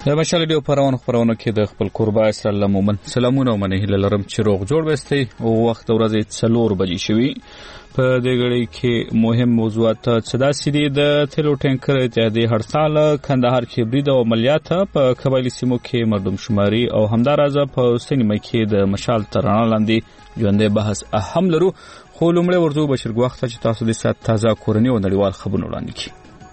د مشال ډیو خبرونه کې د خپل قربا اسلام مومن سلامونه ومنه هله لرم چې روغ جوړ وستي او وخت ورځې 4 بجې شوي په دې غړي کې مهم موضوعات صدا سړي د تیلو ټانکر اتحادیې هړسال کندهار کې برید او عملیات په قبایلی سیمو کې مردم شماري او همدارازه په سینما کې د مشال ترانه لاندې ژوندې بحث اهم لرو خو لومړی ورته بشیر وخت چې تاسو د سات تازه کورنی او نړیوال خبرونه وړاندې کړئ.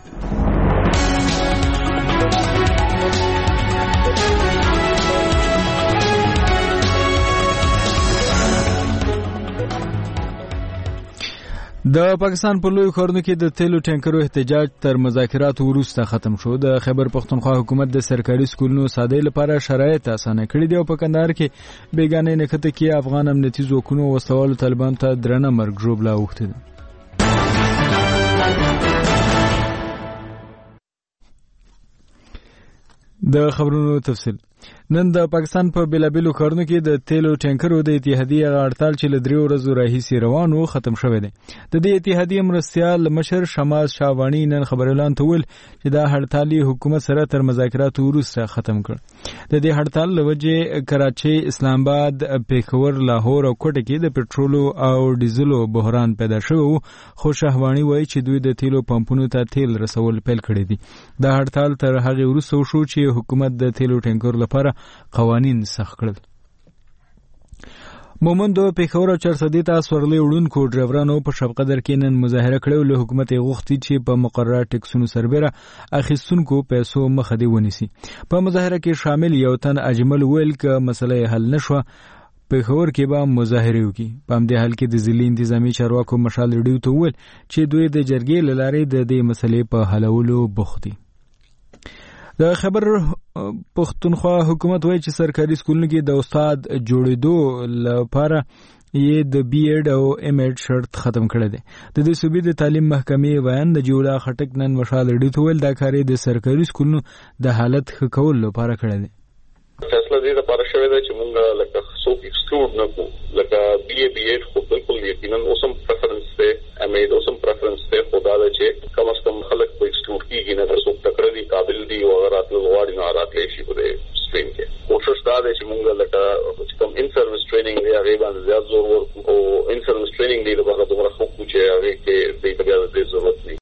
د پاکستان په لوی ښارونو کې د تیلو ټانکرو احتجاج تر مذاکراتو وروسته ختم شو. د خیبر پختونخوا حکومت د سرکاري سکولونو ساده‌ای لپاره شرایط اسانه کړي دي او په کندهار کې بیګانې نکته کې افغان امنیتي ځواکونو وسوالو طالبان ته درنه مرګ ژوبله اوښتې ده. د خبرونو تفصیل. نن د پاکستان په بیلابیلو ښارونو کې د تیلو ټانکرو د اتحادیې هړتال چې له 3 ورځو راهیسې روانو ختم شوی دی. د دې اتحادیې مرستیال مشر شماس شاوانی نن خبر اعلان تول چې دا هړتال حکومت سره تر مذاکراتو وروسته ختم کړ. د دې هړتال لوجه کراچي، اسلام آباد، پیښور، لاهور او کوټه کې د پټرولو او ډیزلو بحران پیدا شوی خو شاوانی وایي چې دوی د تیلو پمپونو ته تیل رسول پیل کړی دي. دا هړتال تر هغه وروسته شو چې حکومت د تیلو ټانکر لپاره قوانین سخت کړل. مومند پیښور او چرسدي ته سورلي وړونکو ډرایورانو په شپقدر کې نن مظاهره کړې له حکومت غوښتي چې په مقرره ټیکسونو سربېره اخیستونکو پیسو مخه دی ونیسي. په مظاهره کې شامل یو تن اجمل ویل ک مسله حل نشوه پیښور کې به مظاهره وکړي. په همدې حال کې د ضلعي انتظامی چارواکو مشال ریډیو ته ویل چې دوی د جرګې له لارې د دې مسلې په حلولو بوخت دي. د خبر پختونخوا حکومت وایي چې سرکاري سکولونو کې د استاد جوړېدو لپاره یې د بی ایډ او ایم ایډ شرط ختم کړی دی. د دې صوبې د تعلیم محکمې بیان د جوړا خټک نن مشال ریډیو ته ویل دا کار د سرکاري سکولونو د حالت ښه کولو لپاره کړی دی. فیصله دې لپاره شوې ده چې موږ لکه څوک ایکسکلود نه کوو، لکه بی ایډ خو بالکل یقینا اوسم پریفرنس دی، ایم ایډ اوسم پریفرنس دی، خو دا ده چې کم از کم خلک په ایکسکلود کېږي نه، تر څوک تکړه دي، قابل دي او هغه راتلل غواړي نو راتلی شي په دې سټریم کې. کوشش دا دی چې موږ لکه چې کوم ان سروس ټریننګ دی هغې باندې زیات زور ورکړو او ان سروس ټریننګ دی لپاره دومره ښه کړو چې هغې کې دې ته بیا د دې ضرورت نه.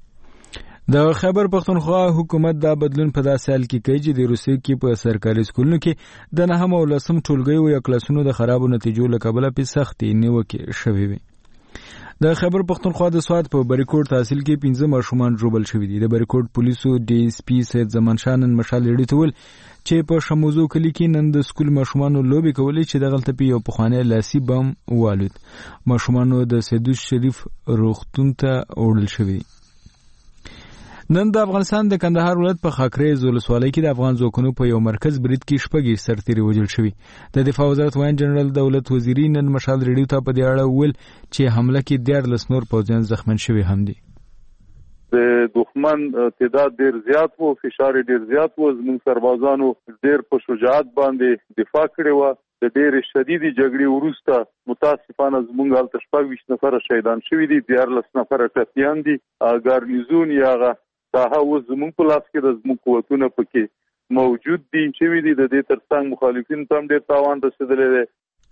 د خیبر پختونخوا حکومت دا بدلون په داسې حال کې کوي چې د روسیې کې په سرکاري سکولونو کې د 9 او 10 ټولګیو یا کلاسونو د خرابو نتیجو له کبله په سختي نیوکې شوې وي. د خیبر پختونخوا د سواد په بریکوټ تحصیل کې 15 ماشومان ژوبل شوي دي. د بریکوټ پولیسو ډي اس پی سید زمان شاه نن مشال ریډیو ته ویل چې په شموزو کلی کې نن د سکول ماشومانو لوبې کولې چې دغلته په یو پخوانی لاسي بم والود. ماشومانو د سیدوس شریف روغتون ته وړل شوي. نن د افغانستان د کندهار ولایت په خاکریز ولسوالۍ کې د افغان ځواکونو په یو مرکز برید کې شپږ سرتیري وژل شوي. د دفاع وزارت وایي جنرال دولت وزیری نن مشال ریډیو ته په دې اړه ویل چې حمله کې 14 نور پوځیان زخمن شوي هم دي. د دښمن تعداد ډیر زیات وو، فشار ډیر زیات وو، زموږ سربازانو ډیر په شجاعت باندې دفاع کړې وه. د ډېر شدیدې جګړې وروسته متاسفانه زموږ هلته 26 نفره شهیدان شوي دي، 14 نفره ټپیان دي. ګارنیزون یا ساحه اوس زموږ په لاس کې د زموږ قوتونه پکې موجود دي شوي دي. د دې ترڅنګ مخالفینو ته هم ډېر تاوان رسېدلی دی.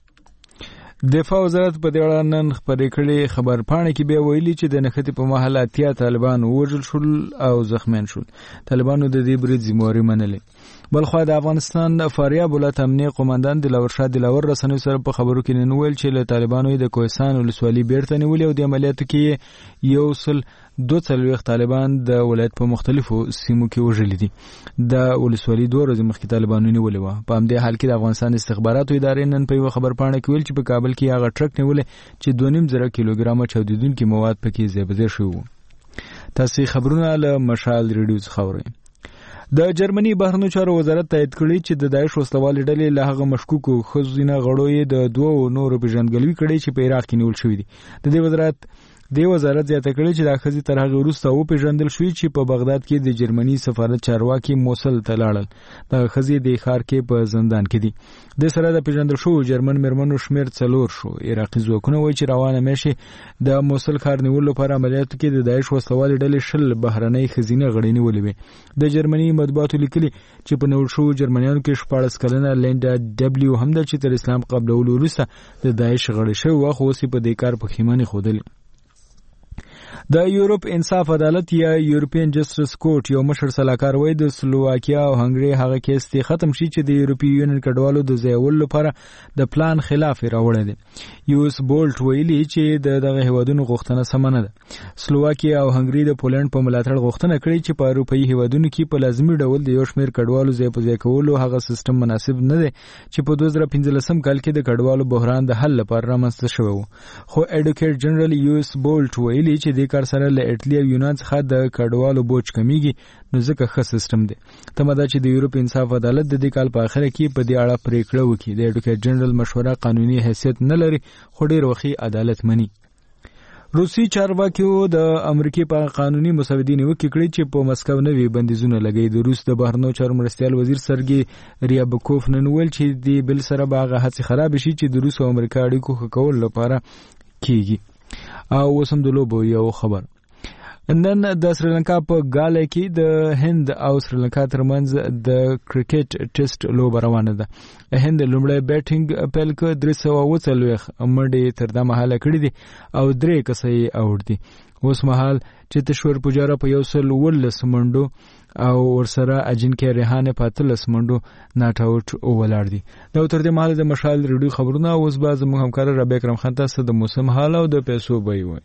دفاع وزارت په دې اړه نن خپرې کړې خبرپاڼه کې بیا ویلي چې د نښتې په مهال 80 طالبان ووژل شول او زخمیان شول. طالبانو د دې برید ذمهواري منلې. بلخوا د افغانستان فاریاب ولایت امنیه قومندان دلاور شاه دلاور رسنیو سره په خبرو کې نن ویل چې له طالبانو د کوهستان ولسوالۍ بیرته نیولې او د عملیاتو کې 142 طالبان د ولایت په مختلفو سیمو کې وژلي دي. د ولسوالۍ 2 ورځې مخکې طالبانو نیولې وه. په همدې حال کې د افغانستان استخباراتو ادارې نن په یوه خبرپاڼه کې ویل چې په کابل کې هغه ټرک نیولې چې 2.5 کیلوګرامه چاودېدونکي مواد پکې ځای په ځای شوي وو. تاسې خبرونه له مشال ریډیو څخه اورئ. د جرمني بهرنیو چارو وزارت تایید کړی چې د داعش وسلوالې ډلې له هغه مشکوکو ښځینه غړو یې د 2 نورو پیژندګلوي کړې چې په عراق کې نیول شوي دي. د دې وزارت د وزارت زیاته کړې چې دا ښځې تر هغه وروسته وپېژندل شوې چې په بغداد کې د جرمني سفارت چارواکي موصل ته لاړل. دغه ښځې د ښار کې په زندان کې دي. د سره د پېژندل شوو جرمن مېرمنو شمېر 4 شو. عراقي ځواکونه وایي چې روانه میاشتې د موصل ښار نیولو لپاره عملیاتو کې د داعش وسلوالې ډلې 20 بهرنۍ ښځینه غړي نیولې وې. د جرمني مطبوعاتو لیکلي چې په نیول شوو جرمنیانو کې 14 کلنه لینډا ډبلیو هم ده چې تر اسلام قبلولو وروسته د داعش غړي شوی وه، خو اوس په دې کار پښیماني ښودلې. د یورپ انصاف عدالت یا یورپین جسټس کورټ یو مشر سلاکار وایي د سلوواکیا او هنګري هغه کیس ته ختم شي چې د یورپي یونین کډوالو د ځایولو لپاره د پلان خلاف راوړی دی. یوس بولټ ویلي چې دغه هیوادونو غوښتنه سمه نه ده. سلوواکیا او هنګري د پولند په ملاتړ غوښتنه کړې چې په اروپایي هیوادونو کې په لازمي ډول د یو شمېر کډوالو ځای په ځای کولو هغه سیستم مناسب نه دی چې په 2015 کال کې د کډوالو بحران د حل لپاره رامنځته شوی و. خو ایډوکیټ جنرال یوس بولټ ویلي چې د کار سره له ایټالیا او یونان څخه د کډوالو بوج کمیږي، نو ځکه ښه سیستم دی. تمه ده چې د یورپ انصاف عدالت د دې کال په اخر کې په دې اړه پریکړه وکړي. د ایډوکیټ جنرال مشوره قانوني حیثیت نه لري، خو ډېر وخت عدالت مني. روسي چارواکیو د امریکای په قانوني مسودې نیوکه کړې چې په مسکو نوي بندیزونه لګي. د روس د بهرنیو چارو مرستیال وزیر سرګي ریابکوف نن ویل چې د بل سره باغه هڅې خراب شي چې د روس او امریکا اړیکو ښه کولو لپاره کیږي. او وسم د لوبو یو خبر. نن د سریلانکا په ګاله کې د هند او سریلانکا ترمنځ د کرکټ ټیسټ لوبه روانه ده. هند لومړی بیټینګ پیل کړ، 340 منډې تر دا مهاله کړې دي او 3 کسه یې اوټ دي. اوس مهال چې تشور پجاره په 119 منډو او ورسره اجنکه ریحانه په 13 منډو ناټ اوټ ولاړ دي. دا تر دې مهاله د مشال ریډیو خبرونه اوس باز مو همکار ربیع اکرم خان تاسو د موسم حال او د پیسو بای وای.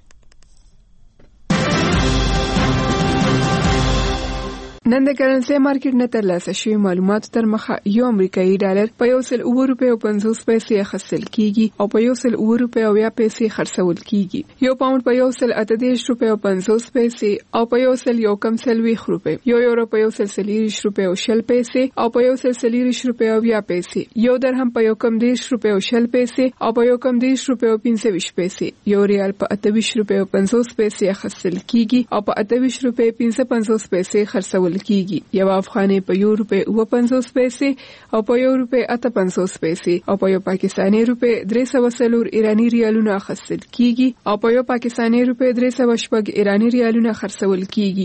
نن د کرنسي مارکیټ نه ترلاسه شوی معلومات تر مخه یو امریکایي ډالر په 1.50 پیسې اخیستل کیږي او په 1.50 پیسې خرڅول کیږي. یو پاوند په 1.38 پیسې او په 1.40 روپے، یو یورو په 1.40 پیسې او په 1.40 پیسې، یو درهم په 1.10 پیسې او په 1.10 پیسې، یو ریال په 28.50 پیسې اخیستل کیږي او په 28.55 پیسې خرڅول کیږي. یو افغاني په €1.50 پیسې او په €1.58 پیسې او په یو پاکستاني روپے 304 ایرانی ریالونه اخیستل کیږي او په یو پاکستاني روپے 306 ایرانی ریالونه خرڅول کیږي.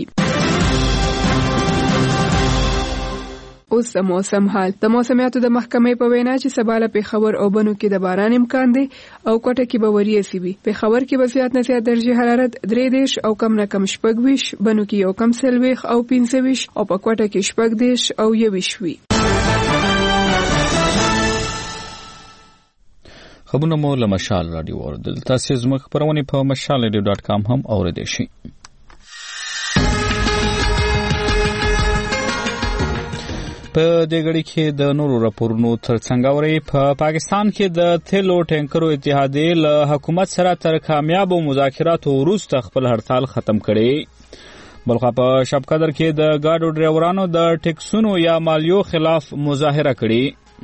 اوس د موسم حال. د موسمیاتو د محکمې په وینا چې سبا له پېښور او بنو کې د باران امکان دی او کوټه کې به وریځي وي. پېښور کې به زیات نه زیات درجه حرارت 3 او کم نه کم 20، بنو کې یو کم 40 او 25 او په کوټه کې 20 او 21 وي. خبرونه مو له مشال رادیو اوردل. تاسو زموږ خبرونه په mashalradio.com هم اوریدئ شئ. په دې غړي کې د نورو راپورونو ترڅنګ اوري په پاکستان کې د تیلو ټینکرو اتحادیه له حکومت سره تر کامیاب مذاکراتو وروسته خپل هړتال ختم کړي. بلخا په شبقدر کې د ګاډو ډرایورانو د ټیکسونو یا مالیو خلاف مظاهره کړي.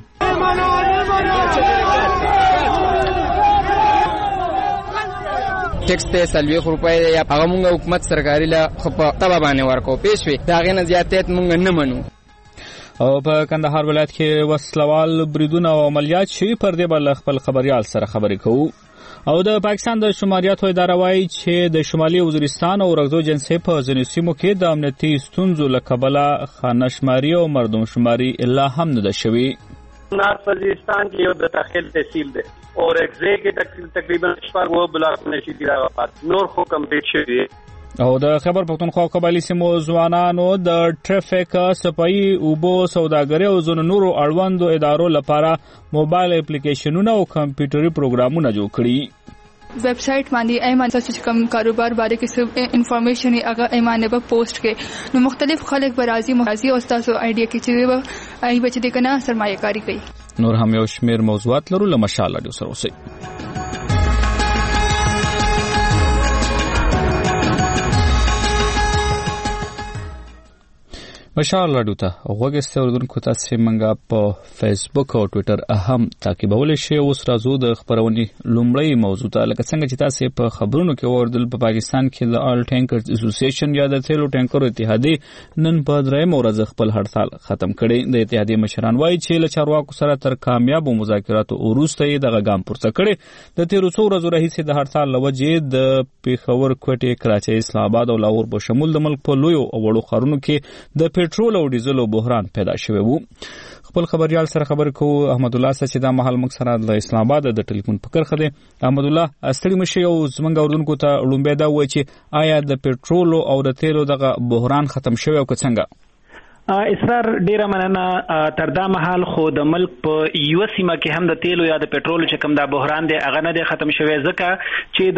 ټیکس ته 40 روپۍ یا هغه موږ حکومت سرکاري له خپل تبع باندې ورکو پېښوي دا غنه زیاتېت موږ نه منو. او په کندهار ولایت کې وسلوال بریدونه او عملیات شوي پر دې بل خپل خبريال سره خبرې کوو. او د پاکستان د شماریاتو اداره وايي چې د شمالي وزیرستان او رغدو جنسي په ځینو سیمو کې د امنیتي ستونزو له کبله خانه‌شماري او مردم شماري الا هم نه ده شوي. نارت وزیرستان کې یو د تخیل تحصیل ده او اگزه کې تقریبا 4 بلاکونه شي دی راغلي نور خو کمپلیټ شوی. او د خیبر پختونخوا قبایلی سیمو ځوانانو د ټریفیک صفایي اوبو سوداګرۍ او ځینو نورو اړوندو ادارو لپاره موبایل اپلیکیشنونه او کمپیوټري پروګرامونه جوړ کړي. ویب سائٹ باندې ایمان چې کوم کاروبار باره کې سب انفارمیشن هغه ایمانه به پوسټ کې نو مختلف خلک برازي او تاسو آیډیا کې چې ای بچ دې کنه سرمایه کاری کوي. نور هم یو شمیر موضوعات لرو له مشال رادیو سره اوسئ. مشال راډیو ته غوږ اوریدونکو تاسو منګه په فیسبوک او ټوئیټر هم تعقیبول شي. اوس راځو د خبرونې لومړی موضوع ته. لکه څنګه چې تاسو په خبرونو کې اوریدل، په پاکستان کې د آل ټینکرز اسوسییشن یا د تیلو ټینکرو اتحادیه نن په درېم ورځ خپل هړتال ختم کړی. د اتحادیه مشران وایي چې له چارواکو سره تر کامیابو مذاکراتو وروسته یې دغه ګام پورته کړی. د تیرو څو ورځو راهیسې د هړتال له وجې د پیښور، کوټې، کراچۍ، اسلام آباد او لاهور په شمول د ملک په لویو او وړو ښارونو کې د پېټرول او ډیزلو بحران پیدا شوی وو. خپل خبريال سره خبر کوو احمد الله چې دا مهال موږ سره د اسلام آباد د ټلیفون په کرخه دی. احمد الله، استړي مشه او زمونږ اوردونکو ته لومبه دا وایي چې آیا د پېټرول او د تیلو دغه بحران ختم شوی او څنګه؟ اسرار ډیره مننه. تر دا مهال خو د ملک په یو سیمه کې هم د تیلو یا د پېټرول چې کوم دا بحران دی هغه نه دی ختم شوی، ځکه چې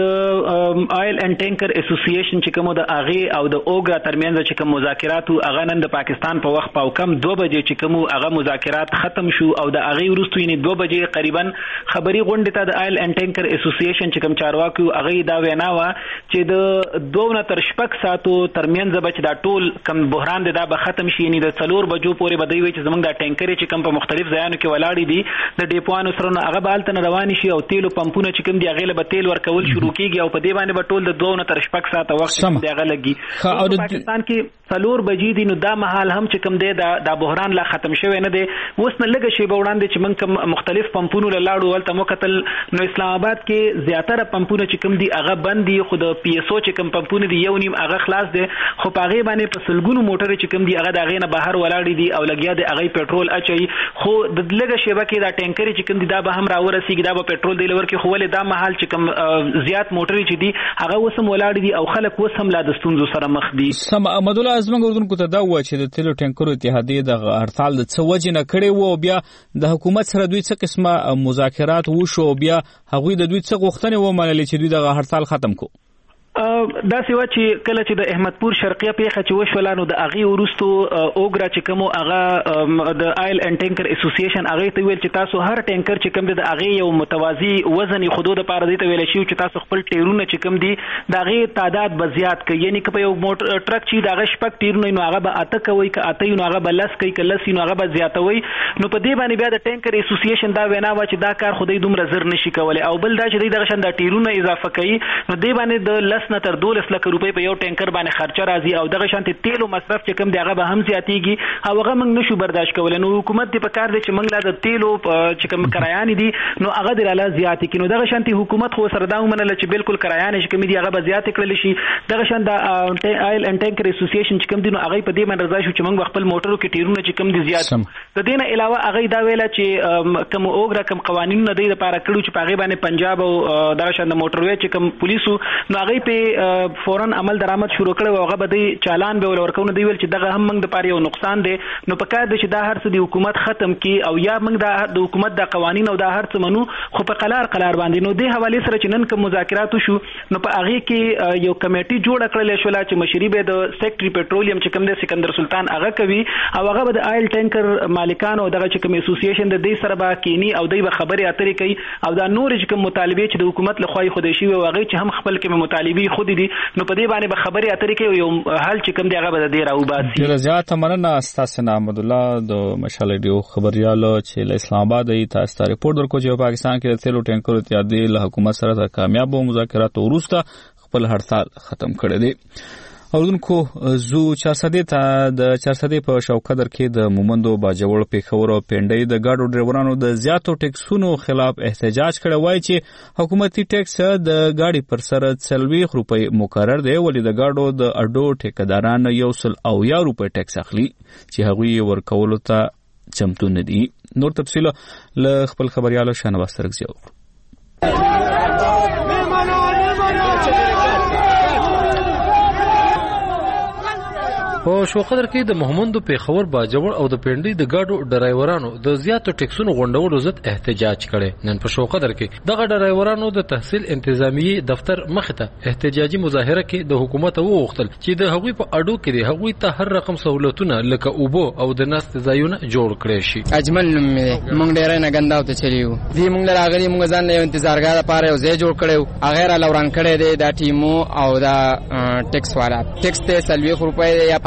د آیل اینڈ ټینکر اسوسییشن چې کوم د اغه او د اوګرا ترمنځ چې کوم مذاکرات هغه نن د پاکستان په وخت په کم 2 بجې چې کوم هغه مذاکرات ختم شو او د اغه وروسته یې 2 بجې قریبا خبري غونډه ته د آیل اینڈ ټینکر اسوسییشن چې کوم چارواکي هغه دا وینا و چې د 2 تر 6 ساعتو ترمنځ به دا ټول کوم بحران دی دا به ختم شي. د 4 بجو پورې بدوي وي چې زمونږ د ټینکرې چې کوم په مختلف ځایونو کې ولاړې دي د ډیپوانو سره هغه به هلته روان شي او تیلو پمپونه چې کوم دی هغه له تیل ورکول شروع کیږي او په دې باندې به ټول د 2 تر 6 ساعته وخت دی هغه لګي. په پاکستان کې 4 بجې دي نو دا مهال هم چې کوم دی دا بحران لا ختم شوی نه دی. اوس نه لږه شی به وړاندې چې موږ کوم مختلف پمپونو لاړو ولته مو قتل نو اسلام آباد کې زیاتره پمپونه چې کوم دی هغه بند دي، خو د پی اس او چې کوم پمپونه دي یو نیم هغه خلاص دي، خو په هغه باندې په سلګونو موټر چې کوم دی هغه د هغه نه بهر ولاړ دي او لګیا د هغه پېټرول اچي. خو د لږه شیبه کې دا ټینکر چې کوم دی دا به هم راورسیږي، دا به پېټرول دی لور کې خو ولې دا محل چې کوم زیات موټر چې دي هغه وسم ولاړ دي او خلک وسم لا د ستونزو سره مخ دي. سم احمد الله ازمن اردوونکو ته دا و چې د تیلو ټینکرو اتحادیه د هړتال د څه وجه نه کړي وو، بیا د حکومت سره دوی څه قسمه مذاکرات وشو، بیا هغوی د دوی څه غوښتنې ومنلې چې دوی د هړتال ختم کو. دا سیوا چې کله چې د احمدپور شرقیه پیښه چې وشولانو د اغي ورستو اوګرا چې کوم هغه د آیل اینڈ ټینکر اسوسییشن هغه ته ویل چې تاسو هر ټینکر چې کوم د اغي یو متوازی وزن خودو د پاره دی ته ویل شي چې تاسو خپل ټیرونه چې کوم دي د اغي تعداد به زیات کړئ، یعنی که یو موټر ټرک چې د اغه شپک ټیرونه نو هغه به اته کوي که اته نو هغه به لس کوي که لس نو هغه به زیاتوي. نو په دې باندې بیا د ټینکر اسوسییشن دا وینا و چې دا کار خدای دومره زر نشي کولای، او بل دا چې دغه شان د ټیرونه اضافه کوي نو دې باندې د لس نه تر 12 لک روپۍ په یو ټینکر باندې خرچه راځي او دغه شانتي تیلو مصرف چې کوم دی هغه به هم زیاتیږي او هغه موږ نشو برداشت کولای. نو حکومت دې په کار دی چې موږ لا د تیلو چې کوم کرایان دي نو هغه د لاله زیاتې کینو. دغه شانتي حکومت خو سره دا ومنل چې بالکل کرایان چې کوم دی هغه به زیات کړل شي. دغه شان د آیل اینڈ ټینکر اسوسییشن چې کوم دی نو هغه په دې باندې رضا شو چې موږ خپل موټرو کې ټیرونه چې کوم دی زیات. د دې نه علاوه هغه دا ویل چې کوم اوګرا کوم قوانینو نه دی لپاره کړو چې په هغه باندې پنجاب او دغه شان د موټروي چې کوم پولیسو نو هغه په فورن عمل درآمد شروع کړو او هغه به د چالان به ورکونه دی ویل چې دغه هم موږ د پاره یو نقصان دی. نو په کار دی چې دا هر څه د حکومت ختم کی او یا موږ د حکومت د قوانین او د هر څه منو خو په قلار باندې. نو د حواله سره چې نن کوم مذاکرات شو نو په هغه کې یو کمیټي جوړ کړل شو چې مشري به د سیکټری پېټرولیم چې کوم د سکندر سلطان هغه کوي او هغه به د آیل ټینکر مالکانو دغه چې کوم اسوسییشن د دې سره به کینی او دوی به خبري اترې کوي او دا نور چې کوم مطالبه چې د حکومت لخوا خودي شي او هغه چې هم خپل کې مطالبه خودي دي نو په دې باندې به خبري اترې کوي یو حل چې کوم دی هغه به د راو باسي. ډیره زیاته مننه استاد احمد الله د مشال ډیو خبريالو چې له اسلام آباد ای تاسو ته ریپورت ورکو چې پاکستان کې د تیلو ټینکرو اتحادیه له حکومت سره د کامیابو مذاکراتو وروسته خپل هړتال ختم کړی دی. اوردونکو زو 400 ته د 400 په شوکدر کې د مومندو باجوړ پیښور او پنډۍ د گاډو ډرایورانو د زیاتو ټیکسونو خلاف احتجاج کړی وای چې حکومتي ټیکس د گاډي پر سر 40 روپۍ مقرر دی، ولې د گاډو د اډو ټیکداران 100 روپۍ ټیکس اخلي چې هغوی ورکولو ته چمتو نه دي. نور تفصیل له خپل خبريالو شنواز سرګزیو. په شوقدر کې د محمد پیښور باجوړ او د پنډۍ د گاډو ډرایورانو د زیاتو ټیکسونو غونډولو ضد احتجاج کړي. نن په شوقدر کې دغه ډرایورانو د تحصیل انتظامیه دفتر مخته احتجاجي مظاهره کې د حکومت وغوښتل چې د هغوی په اډو کې د هغوی ته هر رقم سہولتونه لکه اوبو او د ناست ځایونه جوړ کړي شي. اجمل موږ ډېر نه غنداو ته چلیو دی موږ راغلي موږ ځان له انتظارګاه لپاره یو ځای جوړ کړو هغه را لوران کړي دی د ټیمو او د ټیکس والا ټیکس ته 40 روپۍ یا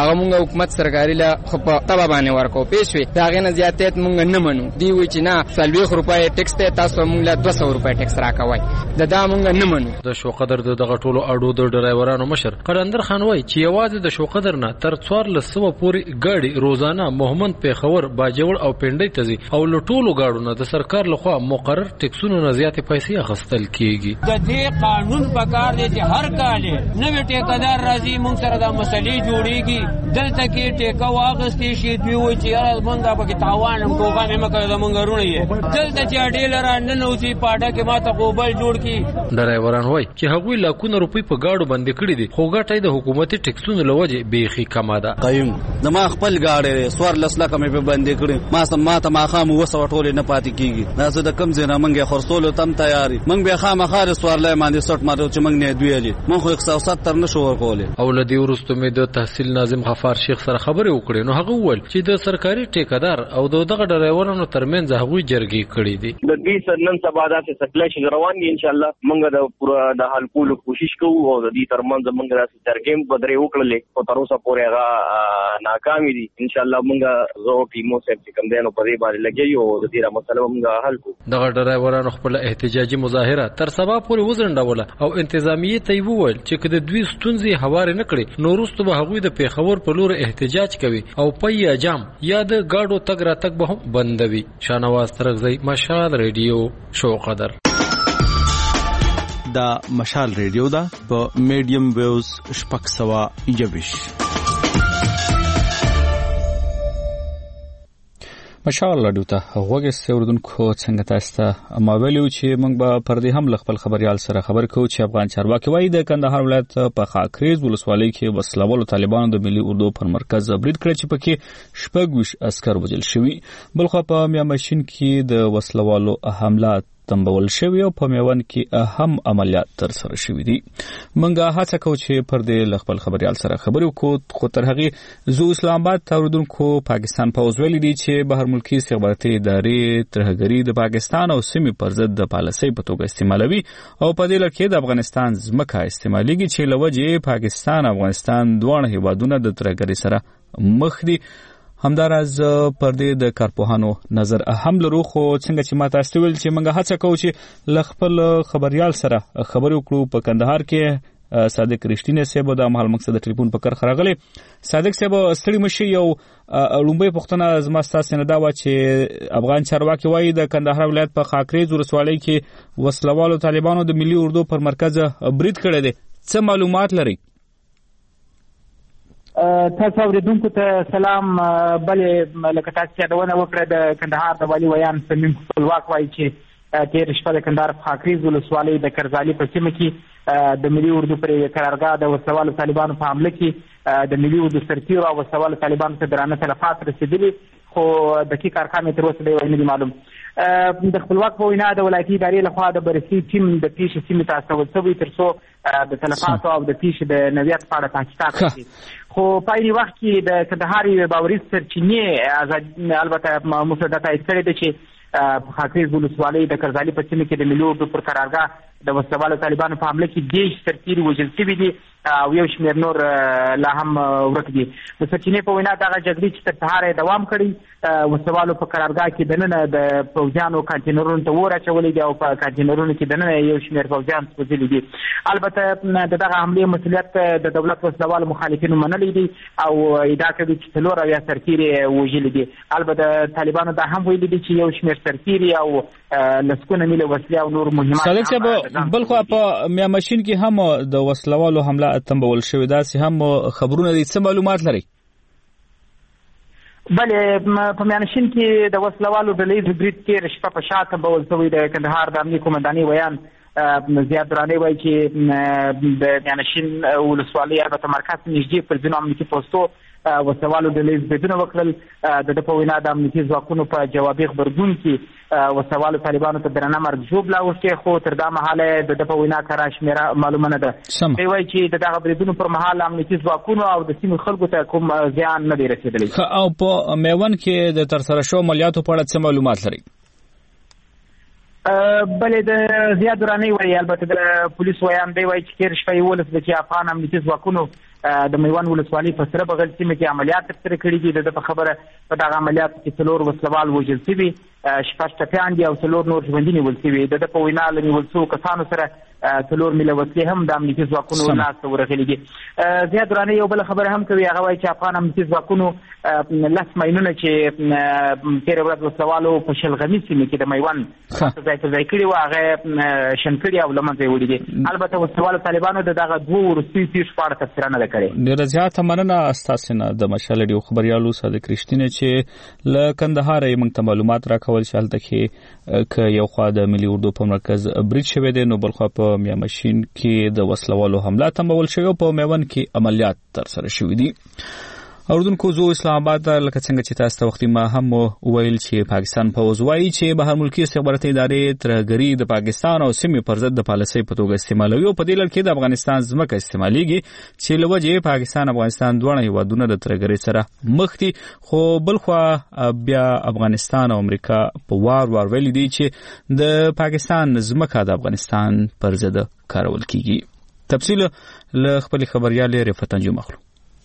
هغه مونږ حکومت سرکاري له په تبع باندې ورکو پېښوي دا غنه زیاتیت مونږ نه منو دی وی چې نه 40 روپۍ ټیکس ته تاسو مونږ له 200 روپۍ ټیکس راکوي دا مونږ نه منو. د شوقدر دغه ټولو اډو د ډرایورانو مشر قلندر خان وای چې یوازې د شوقدر نه تر 400 پورې ګاډي روزانه محمد پیښور باجوړ او پنډۍ ته ځي او له ټولو ګاډو نه د سرکار لخوا مقرر ټیکسونو نه زیاتې پیسې اخیستل کیږي. د دې قانون په کار دی چې هر کال نوې ټیکدار راځي مونږ سره د مسلې جوړیږي دلته کې ټیکا واغستې شي دوی وایي چې یاره مونږ په کې تاوان هم کوغه مې مکه د مونږ رونه یې دلته چې ډیلر نه نوځي پاډه کې ماته غوبل جوړ کی. ډرایوران وایي چې هغوی لاکونه روپۍ په ګاډو باندې کړي دي خو ګټه د حکومتي ټیکسونو لوجه بیخي کمه ده. قیم زما خپل ګاډي سوار لسلکه مې په باندې کړي ما ته ماخام وسو ټول نه پاتې کیږي دا څه د کم زینا منګه خرصولو تم تیاری منګ به خامخار سوارلای باندې سټ مارو چې منګ نه دویلې من خو 170 نشو ورکولې. او لدی ورستو مې د تحصیل ناظم غفار شیخ سره خبرې وکړې نو هغه وویل چې د سرکاري ټیکدار او دغه ډرایورانو ترمنځ هغوی جرګې کړې دي. د دې سنن سبا داسې سکلیش روان دي ان شاء الله موږ د پورا د حل کولو کوشش کوو او د دې ترمنځ موږ داسې جرګې بدرې وکړلې او تر اوسه پورې هغه ناکامې دي. ان شاء الله موږ زو ټیمو سره چې کوم دینو په دې باندې لګي او د دې مسله موږ حل کوو. دغه ډرایورانو خپل احتجاجي مظاهره تر سبا پورې وزنډوله او انتظامیه ته وویل چې کله دوی ستونزې هوار نه کړي نو وروسته به هغوی د پیښور په لور احتجاج کوي او پي جام یا د ګاډو تګ راتګ به هم بندوي. شانواز ترغزی مشال ریډیو شوقدر. دا مشال ریډیو دا په میډیم ویوز شپږ سوه یویش. مشال راډیو ته غوږی اوریدونکو څنګه تاسو ته ما ویلو چې موږ به پر دې هم خپل خبريال سره خبر کوو چې افغان چارواکي وايي د کندهار ولایت په خاکریز ولسوالۍ کې وسلوالو طالبانو د ملي اردو پر مرکز برید کړی چې پکې 26 عسكر وژل شوي. بلخو په میامشین کې د وسلوالو حملات تنبول شوی او په میوند کې هم عملیات تر سره شوي دي. منګه هڅه کوو چې پر دې خپل خبريال سره خبرې وکړو خو تر هغه زو اسلام آباد ته اوریدونکو پاکستان پوز ویلي دي چې بهر ملکی استخباراتي ادارې ترهګری د پاکستان او سیمې پر ضد د پالیسۍ په توګه استعمالوي او په دې لکه د افغانستان ځمکه استعماليږي چې لوجه پاکستان افغانستان دوه هیوادونه د ترهګری سره مخ دي. همداراز پر دې د کارپوهانو نظر اهم لرو خو څنګه چې ما تاسو ویل چې موږ هڅه کوو چې ل خپل خبريال سره خبرې وکړو. په کندهار کې صادق رښتینی صاحب د مهال مقصد ټلیفون په کار خراغلی. صادق صاحب ستړي مشي یو لومبي پښتنه زما تاسو نه دا و چې افغان چارواکي وایي د کندهار ولایت په خاکریز ولسوالۍ کې وسلوالو طالبانو د ملي اردو پر مرکز برید کړی دی. څه معلومات لري؟ تاسو اوریدونکو ته سلام. بلې لکه تاسو یادونه وکړه د کندهار د والي ویان سمیم خپلواک وایي چې تیر شپه د کندهار په خاکریز ولسوالۍ د کرزالي په سیمه کې د ملي اردو پر قرارګاه د وسلوالو طالبانو په حمله کې د ملي اردو سرتیرو او وسلوالو طالبانو ته درانه تلفات رسیدلي خو دقیق ارقام تر اوسه دی نه دي معلوم. د خپلواک په وینا د ولایتي ادارې لخوا د بررسي ټیم د پیښې سیمې ته استول شوی تر څو د تلفاتو او د پیښې د نوعیت په اړه تحقیقات وکړي. خو په دې وخت کې د کندهار یو باوري سرچینې البته مسدد تایید کړی دی چې په خاکریز ولسوالۍ د کرزالي په سیمه کې د ملي اردو پر قرارګاه د وسلوالو طالبانو په حمله کې 10 سرتیري وژل شوي دي او یو شمېر نور لا هم ورک دي. د سرچینې په وینا دغه جګړې چې تر سهاره دوام کړی وسلوالو په قرارګاه کې دننه د پوځیانو کانټینرونو ته اور اچولی دي او په کانټینرونو کې دننه یو شمېر پوځیان سوځلي دي. البته د دغه حملې مسؤلیت د دولت وسلوالو مخالفینو منلی دي او ادعا کوي چې 4 یا سرتیري وژلي دي. البته طالبانو دا هم ویلي دي چې یو شمېر سرتیري او لسکونه میله وسلې او نور مهمات بلخو په میامشین کې هم د وسلوالو حمله تنبول شوې داسې هم خبرونه دي. څه معلومات لري؟ بلې په میانشین کې د وسلوالو ډلې برید تېره شپه په شا تنبول شوی د کندهار د امنیې قومندانۍ ویان زیاد دراني وایي چې د میانشین ولسوالۍ البته مرکز نږدې پر ځینو امنیتي پوستو وسلوالو ډلې بریدونه وکړل. د په وینا د امنیتي ځواکونو په جوابي غبرګون کې وسلوالو طالبانو ته درنه مرګ ژوبله اوښتې خو تر دا مهاله د په وینا کره شمېره معلومه نه ده. دوی وایي چې د دغه بریدونو پر مهال امنیتي ځواکونو او د سیمې خلکو ته کوم زیان نه دی رسېدلی. او په میوند کې د ترسره شوو عملیاتو په اړه څه معلومات لري؟ بلې د زیاد دراني وایي البته د پولیسو ویان دی وایي چې تېره شپه 11 بجې افغان امنیتي ځواکونو د میوند ولسوالۍ په سره بغل سیمه کې عملیات ترسره کړي دي. د په خبره په دغه عملیاتو کې 4 وسلوال وژل شوي، 6 ټپیان دي او 4 نور ژوندي نیول شوي. د په وینا له نیول شوو کسانو سره 4 میله وسلې هم د امنیتي ځواکونو لاسته ورغلي دي. زیاد درانه یو بل خبره هم کوي، هغه وایي چې افغان امنیتي ځواکونو 10 ماینونه چې تېره ورځ وسلوالو په شلغمي سیمه کې د میوند ځای په ځای کړي وو هغه شن کړي او له منځه یې وړي دي. البته وسلوالو طالبانو د دغه 2 وروستیو پیښو په اړه تفسیره نه ده کړې. ډېره زیاته مننه ستاسو نه د مشال ډیو خبريالو صادق رښتینه چې له کندهار یې موږ ته معلومات راکول چې هلته کې ک یو خوا د ملي اردو په مرکز برید شوی دی، نو بل خوا په میامشین کې د وسلوالو حمله تمول شوی او په میوند کې عملیات ترسره شوي دي. اردوونکو زو اسلام آباد لکه څنګه چې تاسو ته وختي ما هم ویل چې پاکستان پوز وایي چې بهر ملکی استخباراتي ادارې ترهګري د پاکستان او سیمې پر ضد د پالیسۍ په توګه استعمالوي او په دې لړ کې د افغانستان ځمکه استعمالېږي چې له وجې پاکستان افغانستان دواړه هیوادونه د ترهګرۍ سره مخ دي. خو بلخوا بیا افغانستان او امریکا په وار ویلي دي چې د پاکستان ځمکه د افغانستان پر ضد کارول کیږي. تفصیل له خپل خبريال رفت انجم اخلو.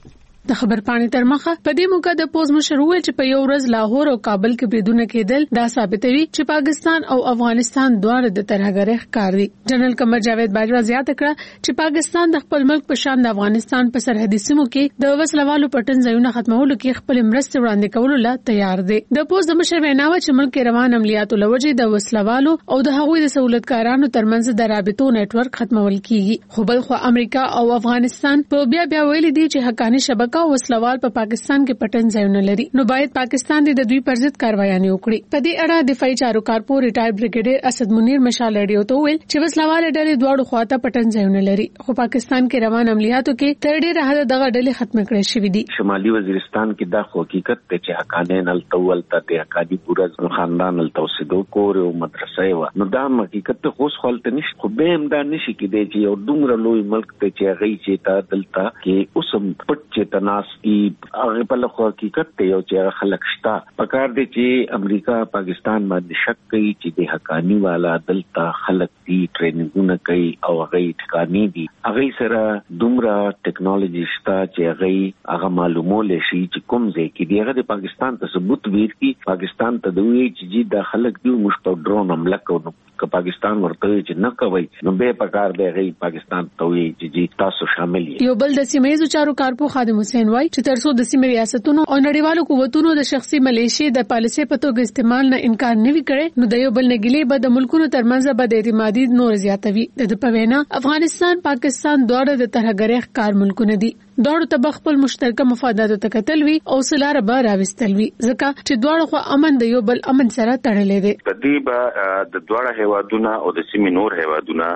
د خبر پاڼې تر مخه په دې موقع د پوز مشر وویل چې په یو ورځ لاهور او کابل کې بریدونه کېدل دا ثابتوي چې پاکستان او افغانستان دواړه د ترهګرۍ ښکار دي. جنرال قمر جاوید باجوا زیاته کړه چې پاکستان د خپل ملک په شان د افغانستان په سرحدي سیمو کې د وسلوالو پټن ځایونه ختمولو کې خپل مرستې وړاندې کولو لا تیار دي. د پوز د مشر وینا و چې ملک روان عملیاتو لوجې د وسلوالو او د هغوی د سہولتکارانو ترمنځ د رابطو نتورک ختمول کیږي. خو بل خو امریکا او افغانستان په بیا ویلي دي چې حقاني شبکه وسلوال په پاکستان کې پټن ځایونه لري، نو باید پاکستان د دوی پر ضد کاروایانې وکړي. په دې اړه دفاعي چارو کارپور ریټایر بریګیډیر اسد منیر مشال ریډیو ته ویل چې وسلوال ډلې دواړو خواته پټن ځایونه لري، خو پاکستان کې روان عملیاتو کې تر ډېره حد دغه ډلې ختم کړې شوې دي. شمالي وزیرستان کې دا حقیقت ته چې حقانین التول ته حقانی پورا خاندان التوسدو کور او مدرسې و، نو دا حقیقت ته خوش خپلته نشي، خو به هم دا نشي کېدای چې یو دومره لوی ملک ته چې غي چې تا دلته کې اوسم پټ چې تناس هغه په لخوا حقیقت ته یو چې خلک شته پکار دي چې امریکا پاکستان باندې شک کوي چې د حقانی والا دلته خلک دي ټریننګونه کوي او هغه ټکانې دي، هغه سره دومره ټیکنالوژي شته چې هغه معلومول شي چې کوم ځای کې دی. هغه د پاکستان ته ثبوت ورکړي، پاکستان ته دوی چې د خلک دی مشتو ډرون حمله کوي که پاکستان ورته چې نه کوي نو به پکار دی غي پاکستان ته وي چې تاسو شامل یې. یو بل د سیمې چارو کارپو خادم حسین وای چې ترڅو د سیمې ریاستونو او نړیوالو قوتونو د شخصي ملیشي د پالیسۍ په توګه استعمال نه انکار نه وی کړي، نو د یو بل نګلې به د ملکونو ترمنځ به د اعتمادي نور زیاتوي. د پوینا افغانستان پاکستان دواړه د ترهګرۍ ښکار ملکونه دي، دواړو ته خپل مشترکه مفاداتو ته کتل وی او سلاره به راوستل وی، ځکه چې دواړو خو امن د یو بل امن سره تړلې دي. په دې به د دواړو هیوادونو او د سیمې نور هیوادونو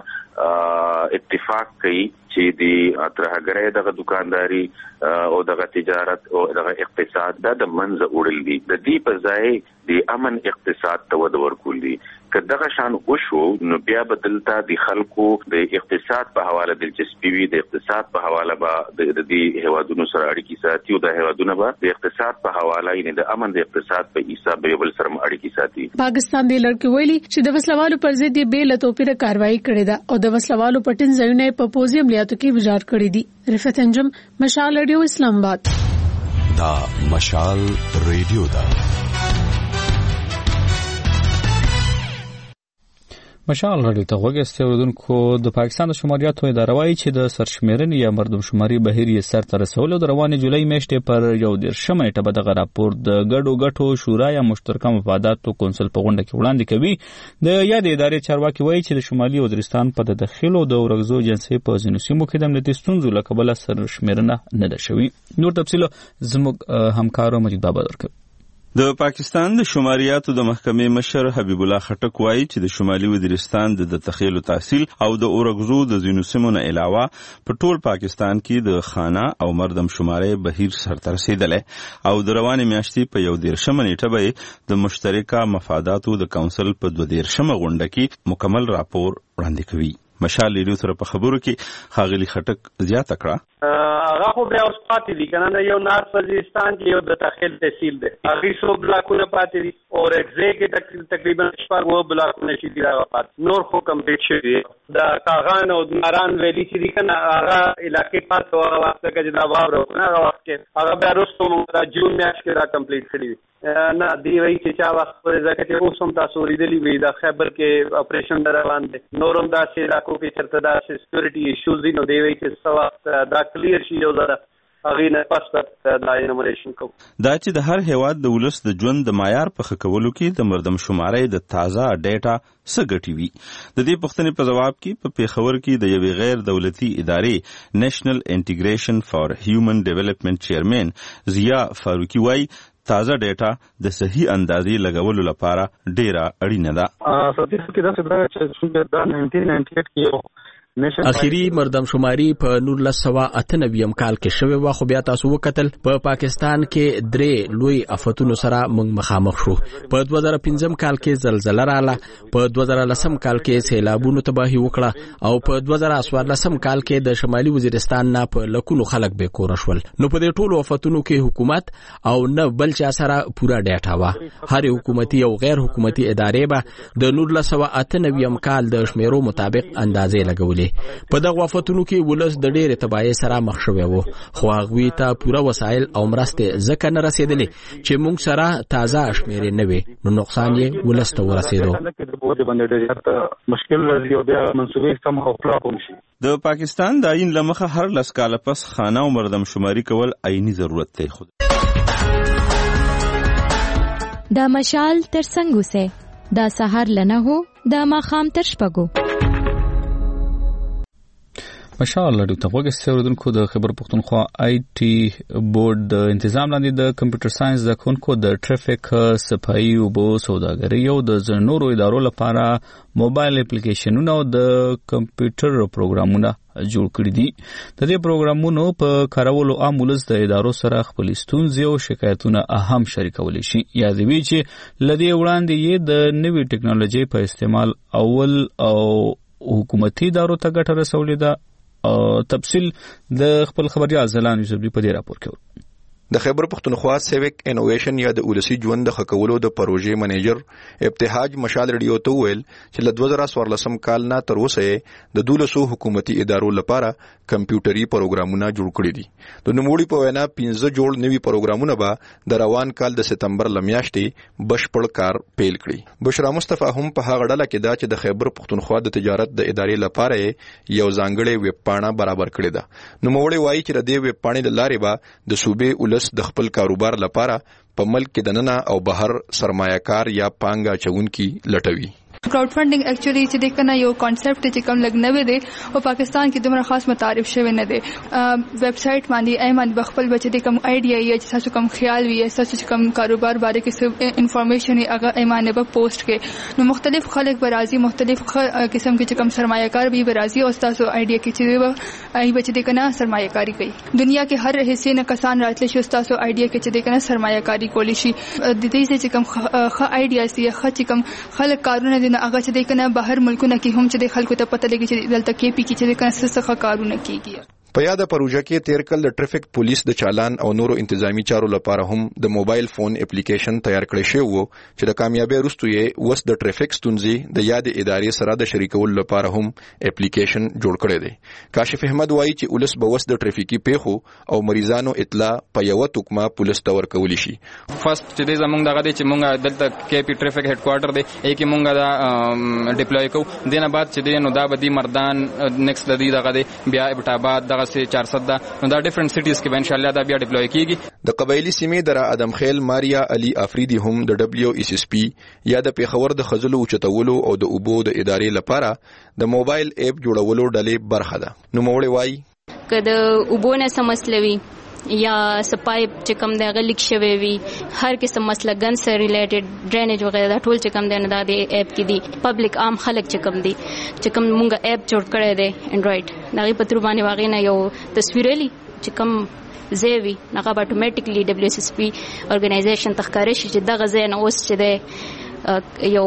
اتفاق کوي چې د ترهګرۍ دغه دکانداري او دغه تجارت او دغه اقتصاد د منځ وړل دي، د دې په ځای د امن اقتصاد ته ود ورکول دي. که دغه شان وشو نو بیا بدلتا د خلکو د اقتصاد په حواله دلچسپي وي، د اقتصاد په حواله به د دې هیوادونو سره اړیکې ساتي او د هیوادونو به د اقتصاد په حواله یعنی د امن د اقتصاد په حساب به بل سره اړیکې ساتي. پاکستان د لړکی ویلي چې د وسلوالو پر ضد یې به له توپیره کاروایی کړې ده او د وسلوالو پټن ځایونه په پوزي عملیاتو کې ویجاړ کړې دي. رفت انجم مشال ریډیو اسلام آباد. دا مشال ریډیو دا مشال راډیو ته وګورئ. اوردونکو د پاکستان د شماریاتو اداره وايي چې د سرشمیرنې یا مردمشماري بهیر یې سر ته رسول او د روانې جولای میاشتې پر 11 نیټه به دغه راپور د ګډو شورا یا مشترکه مفاداتو کونسل په غونډه کې وړاندې کوي. د یاد ادارې چارواکي وايي چې د شمالي وزیرستان په تدخل او د ورغزو جنسي په ځینو سیمو کې د امنیتي ستونزو له کبله سرشمیرنه نه ده شوې. نور تفصیل زموږ همکارو مجید بابا ورکوي. د پاکستان د شماریاتو د محکمې مشر حبیب الله خټک وایي چې د شمالي وزیرستان د تخیل تحصیل او د اورغزو د ځینو سیمو نه علاوه په ټول پاکستان کې د خانه او مردم شماري بهیر سرته رسیدلی او د روانې میاشتې په 11 نیټه به د مشترکه مفاداتو د کونسل په 22 غونډه کې مکمل راپور وړاندې کوي. مشال ریډیو سره په خبرو کې ښاغلي خټک زیاته کړه هغه خو بیا اوس پاتې دي کنه یو نارث وزیرستان کې یو د تخیل تحصیل دی هغه 100 بلاکونه پاتې دي او اگزی کې تقریبا 4 بلاکونه شي دي هغه پاتې نور خو کمپلیټ شوی د کاغان او ناران ویلي چې دي کنه هغه علاقې پاتې هغه وخت کې دا واورو کنه هغه وخت کې هغه بیا وروسته موږ د جون میاشت کې را کمپلیټ کړی نه دی وایي چې چا وخت پر ځکه چې اوس هم تاسو ورېدلی وي د خیبر کې اپریشن روان دی نور هم داسې علاقو کې چېرته داسې سکیورټي ایشوز دي نو دی وایي چې څه وخت دا کلیر شي یو ځله هغې نه پس دا انومریشن کوو دا چې د هر هیواد د ولس د ژوند د معیار په ښه کولو کې د مردم شمارۍ د تازه ډیټا څه ګټې وي د دې پوښتنې په ځواب کې په پیښور کې د یوې غیر دولتي ادارې نیشنل انټیګریشن فار هیومن ډیولپمنټ چیرمن ضیا فاروقي وایي تازه ډیټا د صحیح اندازې لګولو لپاره ډیره اړینه ده. ساتي کې دا څه دا 1998 کې اخیری مردم شماری په 1998 کال کې شوی و خو بیا تاسو وکتل په پاکستان کې درې لوی آفتونو سره موږ مخامخ شو په 2015 کال کې زلزلہ رااله په 2010 کال کې سیلابونو تباہي وکړه او په 2014 کال کې د شمالي وزیرستان نه په لکونو خلک به کور شول نو په دې ټولو آفتونو کې حکومت او نه بل چا سره پورا ډیټا و هر حکومتي او غیر حکومتي ادارې به د 1998 کال د شمیرو مطابق اندازې لګولې په دغه وفتونو کې ولس د ډېرې تباہي سره مخ شوی وو خو هغوی ته پوره وسایل او مرستې ځکه نه رسېدلې چې موږ سره تازه شمیرې نه وي نو نقصان یې ولس ته ورسېدو. د پاکستان د آئین له مخه هر 10 کاله پس خانه او مردم شماري کول آئینی ضرورت دی. دا مشال تر څنګ اوسه دا سحر لنه هو دا ماښام تر شپږو ماشاءالله ډاکټر وګستې اوردونکو د خبر پښتونخوا آی ټي بورډ د تنظیم لاندې د کمپیوټر ساينس د کونکو د ټریفیک صفایي او بو سوداګرۍ او د نورو ادارو لپاره موبایل اپلیکیشنونه او د کمپیوټر پروګرامونه جوړ کړی دي. د دې پروګرامونو په کارولو عام ولس د ادارو سره خپل ستونزې او شکایتونه اهم شریکولی شي. یادوي چې لدی وړاندې یې د نوې ټکنالوژي په استعمال اول او حکومتي ادارو ته ګټه رسولې ده. تفصیل د خپل خبريال زلان یوسفزي په دې راپور کې. د خیبر پختونخوا سیویک انوویشن یا د ولسی ژوند د خکولو د پروژې منیجر ابتهاج مشال ریډیو ته ویل چې ل 2014 کال نه تر اوسه د 1200 حکومتي ادارو لپاره کمپیوټري پروګرامونه جوړ کړي دي. د نوموړي په وینا 15 جوړ نوي پروګرامونه به د روان کال د سپتمبر لمیاشتې بشپړ کار پیل کړي. بشرا مصطفی هم په هغه ډله کې دا چې د خیبر پختونخوا د تجارت د ادارې لپاره یو ځانګړی ویب پاڼه برابر کړې ده. نوموړي وایي چې د دې ویب پاڼې لارې به د صوبې د خپل کاروبار لپاره په ملک کې د ننه او بهر سرمایه‌کار یا پانګه چونکي لټوي. کراؤډ فنډینګ اکچولی چې د کنه یو کانسپټ چې کوم لګ نه وي دی او پاکستان کې دومره خاص متعارف شوی نه دی. ویب سټ باندې ایمان بخپل بچ د کوم آیډیا یا چې تاسو کوم خیال وي تاسو چې کوم کاروبار باره کې سب انفارمیشن هغه ایمان به پوسټ کې نو مختلف خلک برازي مختلف قسم کې کوم سرمایه‌کار به برازي او تاسو آیډیا کې چې ای بچ د کنه سرمایه‌کاری کوي. دنیا کې هر حصے نه کسان راتلی شو تاسو آیډیا کې چې د کنه سرمایه‌کاری کولی شي. د دې چې کوم ښه آیډیا سي ښه کوم خلک کارونه هغه چې د کنه بهر ملکونو کې هم چې د خلکو ته پته لګي چې دلته کې پی کې چې د کنه څه کارونه کیږي. په یاد پروژه کې تیر کال د ټریفیک پولیس د چالان او نورو انتظامی چارو لپاره هم د موبایل فون اپلیکیشن تیار کړی شوی وو چې د کامیابی وروسته یې وس د ټریفیک ستونزې د یاد ادارې سره د شریکولو لپاره هم اپلیکیشن جوړ کړی دی. کاشف احمد وایي چې ولس به وس د ټریفیکي پیښو او مریضانو اطلاع په یو ټوکما پولیس ته ورکولی شي. فرست چې زمونږ دغه دی چې مونږ دلته کې پی ټریفیک هډ کوارټر دی کې مونږ دا ډیپلوي کوو. دینه بعد چې دی نو دا بدی مردان نیکسټ لدی دغه دی بیا ابټاباد دغه سه 400 دا نو دا ډیفرنٹ سټیز کې ان شاء الله دا بیا ډیپلوي کیږي. د قبایلی سیمې در ادم خیل ماریا علي افریدي هم د دبليو اس اس پی یا د پیښور د خزلو چتولو او د اوبو د ادارې لپاره د موبایل اپ جوړولو ډلې برخه ده. نو موړي وای کله اوبو نه سمسلوي یا سپایپ چې کوم د غلیک شوی وي هر قسم مسله ګن سره ریلیټډ ډرینیج وغیرہ دا ټول چې کوم د نه د اپ کې دي پبلک عام خلک چې کوم دي چې کوم مونږه اپ جوړ کړی دی انډراید دغه پتر باندې واغې نه یو تصویرلی چې کوم زیوی هغه اتوماتیکلی دبليو اس اس پی اورګنایزیشن تخکارې شي چې دغه زین اوس چې د یو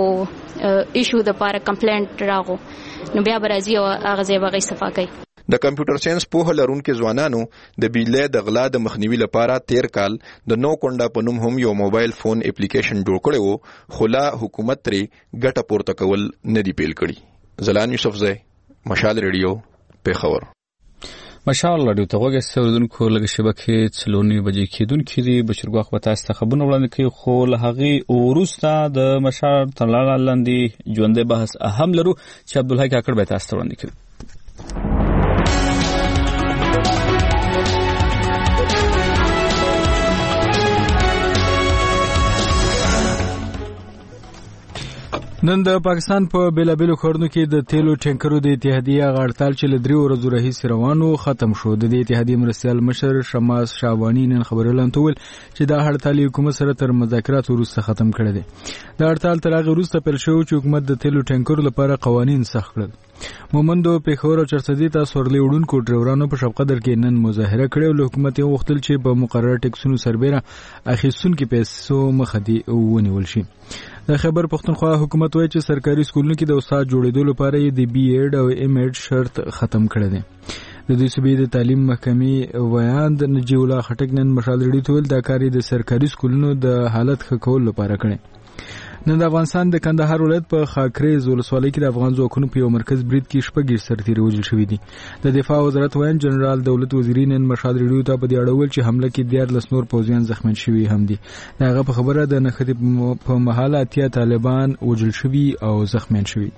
ایشو د لپاره کمپلینټ راغو نو بیا برازي او هغه ځای به صفا کوي. د کمپیوټر ساينس په لرونکو ځوانانو د بیلې د غلا د مخنیوي لپاره 13 کال د نو کونډه په نوم هم یو موبایل فون اپلیکیشن جوړ کړی وو، خو لا حکومت ترې ګټه پورته کول نه دی پیل کړی. زلان یوسفزی، مشال ریډیو، پیښور. مشال ریډیو ته وګورئ اوردونکو لږ شبکې 4:09 بجې کېدونکې دي. بشرګواخ به تاسو ته خبرونه وړاندې کوي، خو له هغې وروسته د مشال تر لاندې ژوندی بحث اهم لرو چې عبدالحی کاکړ به تاسو ته وړاندې کوي. نن د پاکستان په بیلابیلو ښارونو کې د تیلو ټینکرو د اتحادیې هړتال چې له 3 ورځو راهیسې روانو ختم شو. د دې اتحادیې مرستیال مشر شماس شعبانی نن خبرونه ویل چې دا هړتال حکومت سره تر مذاکرات وروسته ختم کړی دی. د هړتال تر هغه وروسته پیل شو چې حکومت د تیلو ټینکرو لپاره قوانین سخت کړل. مومندو پیښور او چرسدي ته سورلي وډونکو ډرایورانو په شپقدر کې نن مظاهره کړې او له حکومت یې وغوښتل چې په مقرره ټیکسونو سربېره اخیستونکو پیسو مخه دې ونیول شي. د خیبر پښتونخوا حکومت وایي چې سرکاري سکولونو کې د استاد جوړېدو لپاره یې د بي ایډ او ایم ایډ شرط ختم کړی دی. د دوی صوبې د تعلیم محکمې ویاند نجیب الله خټک نن مشال ریډیو ته ویل دا کار د سرکاري سکولونو د حالت ښه کولو لپاره کړی. نن د افغانستان د کندهار ولایت په خاکریز ولسوالۍ کې د افغان ځواکونو په یو مرکز برید کې 6 سرتیري وژل شوي دي. د دفاع وزارت وایي جنرال دولت وزیری نن مشال ریډیو ته په دې اړه ویل چې حمله کې 14 نور پوځیان زخمیان شوي هم دي. دغه په خبره د نښتې په محاله 80 طالبان وژل شوي او زخمیان شوي.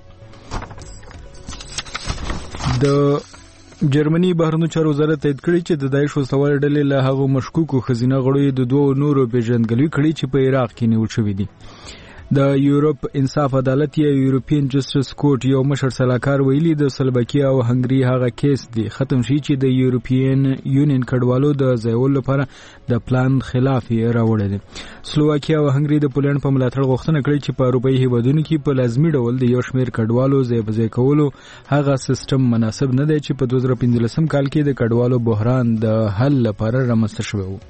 د جرمني بهرنیو چارو وزارت تایید کړی چې د داعش وسلوال ډلې له هغو مشکوکو ښځینه غړو د 2 نورو پیژندګلوي کړې چې په عراق کې نیول شوي دي. د یورپ انصاف عدالت یا یورپین جسټس کورټ یو مشر سلاکار ویلي د سلوواکیا او هنګري هغه کیس دی ختم شي چې د یورپین یونین کډوالو د ځایول لپاره د پلان خلاف یې راوړی دی. سلوواکیا او هنګري د پولند په ملاتړ غوښتنه کړې چې په اروپایي هیوادونو کې په لازمي ډول د یو شمېر کډوالو ځای په ځای کولو هغه سیستم مناسب نه دی چې په 2015 کال کې د کډوالو بحران د حل لپاره رامنځته شوی و.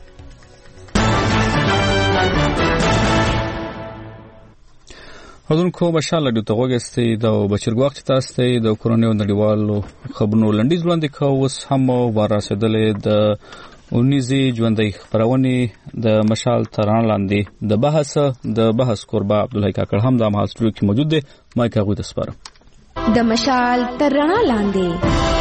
حضورکو مشال ریډیو ته وګورئ د بچرګواخ چې تاسو ته د کورونی او نړیوالو خبرونو لنډیز وړاندې کوو. اوس هم ورسېدلې د 19 ژوندۍ خبرونه د مشال تران لاندې د بحث قربا عبدالحی کاکړ هم د مهال سټوډیو کې موجود دی. مایک هغوی ته سپارم. د مشال تران لاندې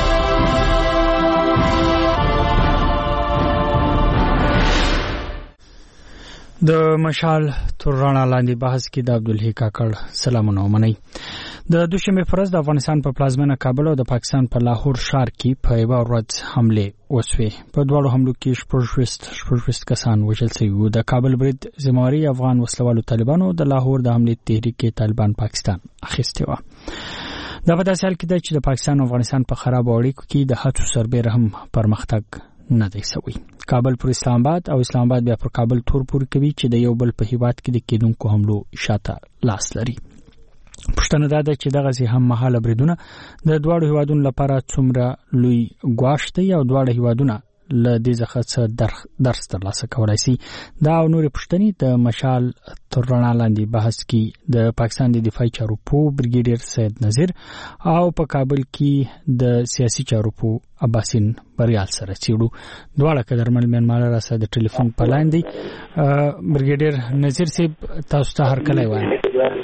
د مشال تر رڼا لاندې بحث کې د عبدالحی کاکړ سلامونه ومنئ. د دوشنبه فرض د افغانستان په پلازمینه کابل او د پاکستان په لاهور ښار کې په یوه ورځ حمله وشوې. په دواړو حملو کې 14 کسان وژل شوي وو. د کابل برید ذمہواري افغان وسلوالو طالبانو، د لاهور د حملې تحریک طالبان پاکستان اخیستې وه. دا په داسې حال کې ده چې د پاکستان او افغانستان په خرابو اړیکو کې د هڅو سربېره هم پرمختګ نه دی شوی. کابل پر اسلام آباد او اسلام آباد بیا پر کابل تور پورې کوي چې د یو بل په هیواد کې د کېدونکو حملو شاته لاس لري. پښتنه دا ده چې دغه هم مهاله بریدونه د دواړو هیوادونو لپاره څومره لوی ګواښ دی او دواړه هیوادونه له دې څخه درس ترلاسه کولای شي. دا او نورې پوښتنې د مشال تر رڼا لاندې بحث کې د پاکستان د دفاعي چارو پوه بریګیډیر سید نذیر او په کابل کې د سیاسي چارو پوه عباسین بریال سره چیړو. دواړه قدرمن مېلمانه را سره د ټلیفون په لاین دي. بریګیډیر نذیر صاحب تاسو ته هر کله وایم.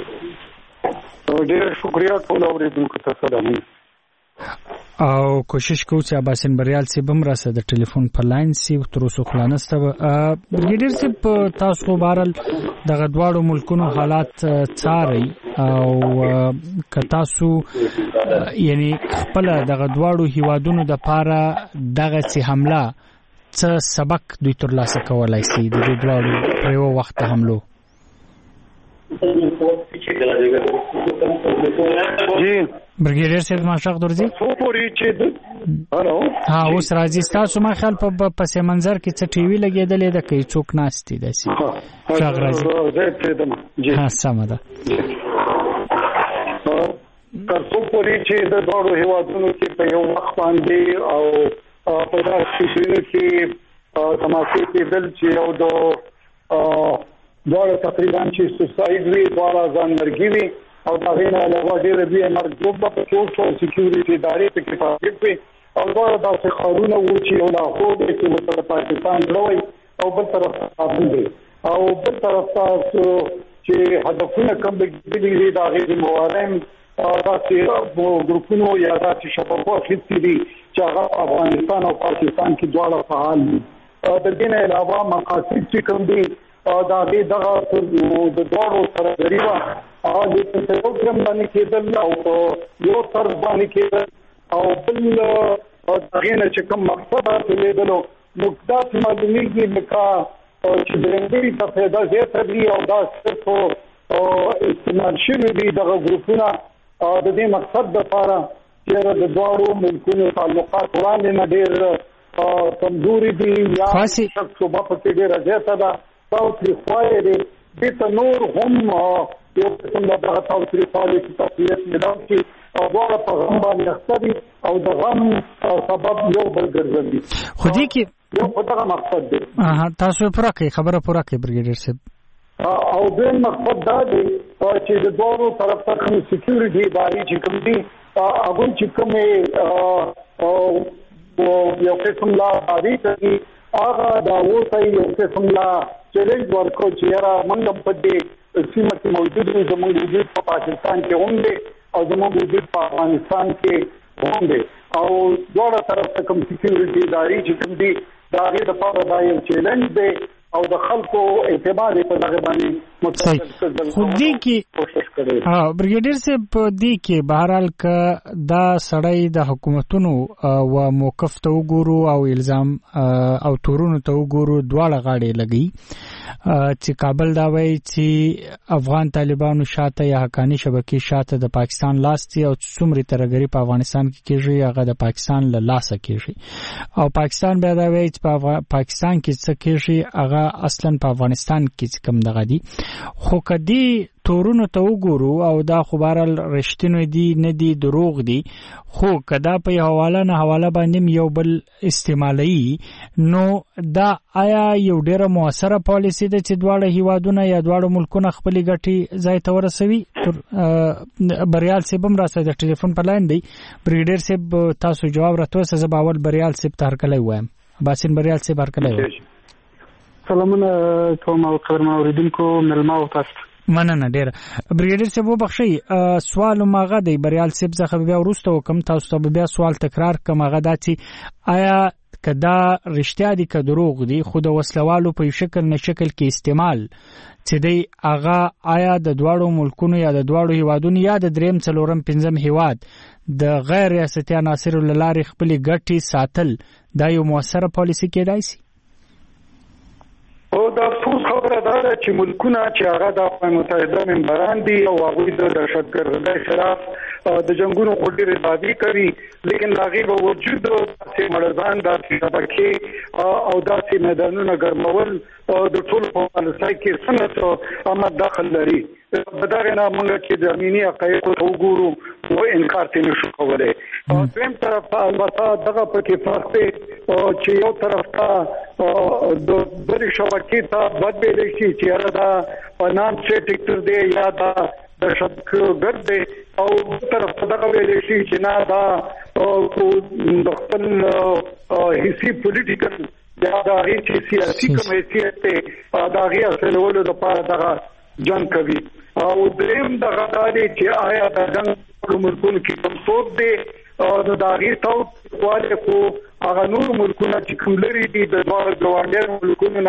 ډېر شکریا ټول اوریدونکو ته سلامونه. او کوشش کوو چې عباسین بریال صاحب هم را سره د ټلیفون په لاین سی تر اوسه خلانسته. بریګیډیر صاحب تاسو بهرحال دغه دواړو ملکونو حالات څارئ او که تاسو یعنی خپل دغه دواړو هیوادونو د پاره دغه څه حمله څه سبق دوی ترلاسه کولای شي د دې دواړو په یو وخت حملو؟ برګیډیر صاحب ماشاء درځي ها اوس راځي. تاسو ما خیال په پس منظر کې څه ټي وي لګېدلې ده کې څوک ناشتي داسې شاغ راځي. ها سم ده. ترڅو پورې چې د دوړو هیوادونو کې په یو وخت باندې او په داسې شیانو کې تماسي کېدل چې یو د دوړو تقریبا چې سوساید وي دوړو ځان مرګي وي او دا غینه علاوه ډېر بیا مرګوب په سوشل سکیورټي ادارې په کې فعالیت کوي او دا داسې خارونه وو چې یو لاهور دی چې متر پاکستان جوړوي او بل طرف کابل دی او بل طرف تاسو چې هدفونه کوم دي دا غیر موارم داسې ګروپونو یا داسې شبکو اخیستي دي چې هغه افغانستان او پاکستان کې دواړه فعال دي د دې نه علاوه مقاصد چې کوم دي دا دغه د دواړو سره غریبه او د پروګرام باندې کېدل او یو تر باندې کېدل او بل دغه چې کوم مقصد درلودلو نو دا معلومیږي لکه چې درنګي په پیدا زیاته دي او دا څه استعمال شوی دي دغه ګروپونه د دې مقصد لپاره چې د دواړو ملکونو تعلقات وړاندې نه ډېر کمزوري دي یا شخص په پټه ډېر زیاته ده او چې خوای دې د نور هم یو څه د هغه تاسو لري چې تاسو ملامتي او دا په غم باندې اختري او د غم سبب یو بل ګرځي خو دې کې یو په دغه مقصد دی تاسو پوره کوي خبره پوره کوي برګیډر صاحب او د مقصد دا دی چې د دوه طرف ته کوم سکیورټي ادارې چې کوم دي هغه چې کوم او یو قسم لا عادي کوي هغه دا وته یو قسم لا چیلنج ورکو چې را موږ په دې سیمه کې موجود دي زموږ وجود په پاکستان کې هم دي او زموږ وجود په افغانستان کې هم دي او دوه طرف ته کوم سکیورټي ادارې چې کوم دي دا غي د پاره دا یو چیلنج دی او د خلکو اعتماد په دغه باندې متأثر خو دې کې برګیډر صاحب په دې کې بهرحال ک دا سړی د حکومتونو او موقف ته وګورو او الزام او تورونو ته وګورو دواړه غاړې لګي چې کابل دا وایي چې افغان طالبانو شاته یا حقانی شبکې شاته د پاکستان لاستي او څومره ترګری په افغانستان کې کېږي هغه د پاکستان له لاسه کېږي او پاکستان بیا دا وایي چې په پاکستان کې څه کېږي هغه اصلا په افغانستان کې کم دغه دي خو کدي تورونو ته وګورو او دا خبرال رښتینی دي نه دي دروغ دي خو کدا په حواله نه حواله باندې یو بل استعمالي نو دا آیا یو ډیره موثره پالیسی ده چې دواړه هیوادونه یا دواړه ملکونه خپل ګټي ځای ته ورسوي بریال سیبم راځي د ټلیفون په لاین دی برګیډر صاحب تاسو جواب راته سزا باور بریال صاحب ته هرکلی وایم باسن بریال صاحب هرکلی وایم سلامونه کوم او خبر ما اوریدونکو ملما او تاسو مننه ډیر برګیډر صاحب وبخښي سوال ماغه دی بریال صاحب څخه بیا ورسته وکم تاسو ته بیا سوال تکرار کوم هغه داتي آیا کدا رښتیا دي که دروغ دي خو د وسلوالو په شکل نه شکل کې استعمال چې دی هغه آیا د دواړو ملکونو یا د دواړو هیوادونو یا د دریم څلورم پنځم هیواد د غیر ریاستي عناصرو له لارې خپلې ګټې ساتل دا یو موثره پالیسي کېدای شي او دا ټول خبره ده چې ملکونه چې هغه د اقوام متحده ممبران دي او هغه د دهشتګردۍ خلاف د جنگونو خوري دادي کوي لیکن لاغي په وجود د مړزان د شبکې او د میدانونو ګرمول د ټول په پالیسۍ کې څنګه عمل داخل لري بدغه نه موږ چې د امنیتي حقایق ته وګورو او انکار ته نشو کولای او دویم طرف ته البته دغه پکې فرق دی چې یو طرف ته د بری شبکې ته بد ویل شي چې دا نام چې ټیکټر دی یا دا د شبکې دی او طرف ته دغه ویل شي چې نه دا د خپل هیڅ پولیټیکل یا دا هیڅ سیاسي کمیټې ته دا غي اصلولو د پاره دغه جنگ کوي او دریم دغه دالي چې آیا د جنگ ملکونو کې کوم څوک دی د داغي څوک والے کو هغه نور ملکونه چې کوم لري دي د دوه ګوانډي ملکونو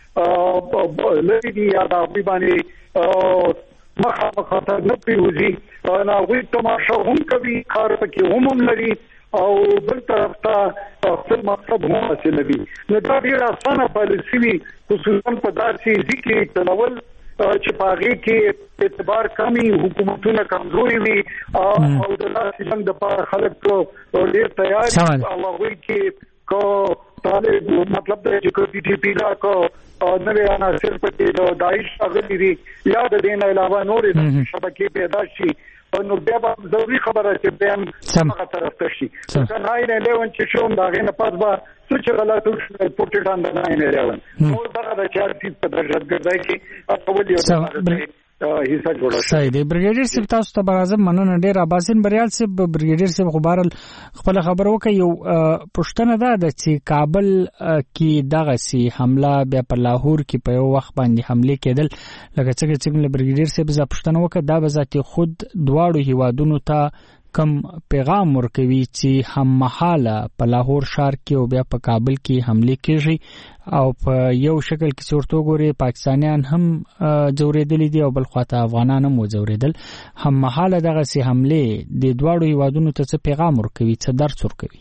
نه لري دي یا د باندې مخه خطر نه پیوزي نه وي تماشا هم کوي کار پکې هم لري او بل طرف ته خپل مقصد هم حاصل وي نو دا ډیره اسانه پالیسي وي خصوصا په داسې ځکه تنول چې پاغي کې اعتبار کمی حکومتونه کمزوري وي او د لاسي څنګه د پاره خلک ډیر تیار او هغه کې کو طالب مطلب د چې ټي پی لا کو نوې عناصر په داعش اغلی دي یا د دین علاوه نور د شبکې پیدا شي نو بیا به ضروري خبره چې بیا هغه طرف ته شي څنګه نه لهون چې شوم دا غنه پات به څه غلط وشي پورټ اند نه لهون نو دا د چارتي په درجه ګرځي کې اول یو حصہ جوړه صحیح دی. بریګیډیر صاحب تاسو ته برازم مننه ډیر. اباسین بریال صاحب بریګیډیر صاحب خبرل خپل خبر وکي یو پښتنه ده چې کابل کې دغه سي حمله بیا په لاهور کې په یو وخت باندې حمله کېدل لکه څنګه بریګیډیر صاحب ز پښتنه وکړه دا به ذاتي خود دواړو هیوادونو ته کم پیغام ورکوي چې هم مهاله په لاهور ښار کې او بیا په کابل کې حمله کیږي او په یو شکل کې څورته ګوري پاکستانیان هم جوړېدل دي او بل خواته افغانان هم جوړېدل. هم مهاله دغه سي حمله د دواړو هیوادونو ته څه پیغام ورکوي څه درس ورکوي؟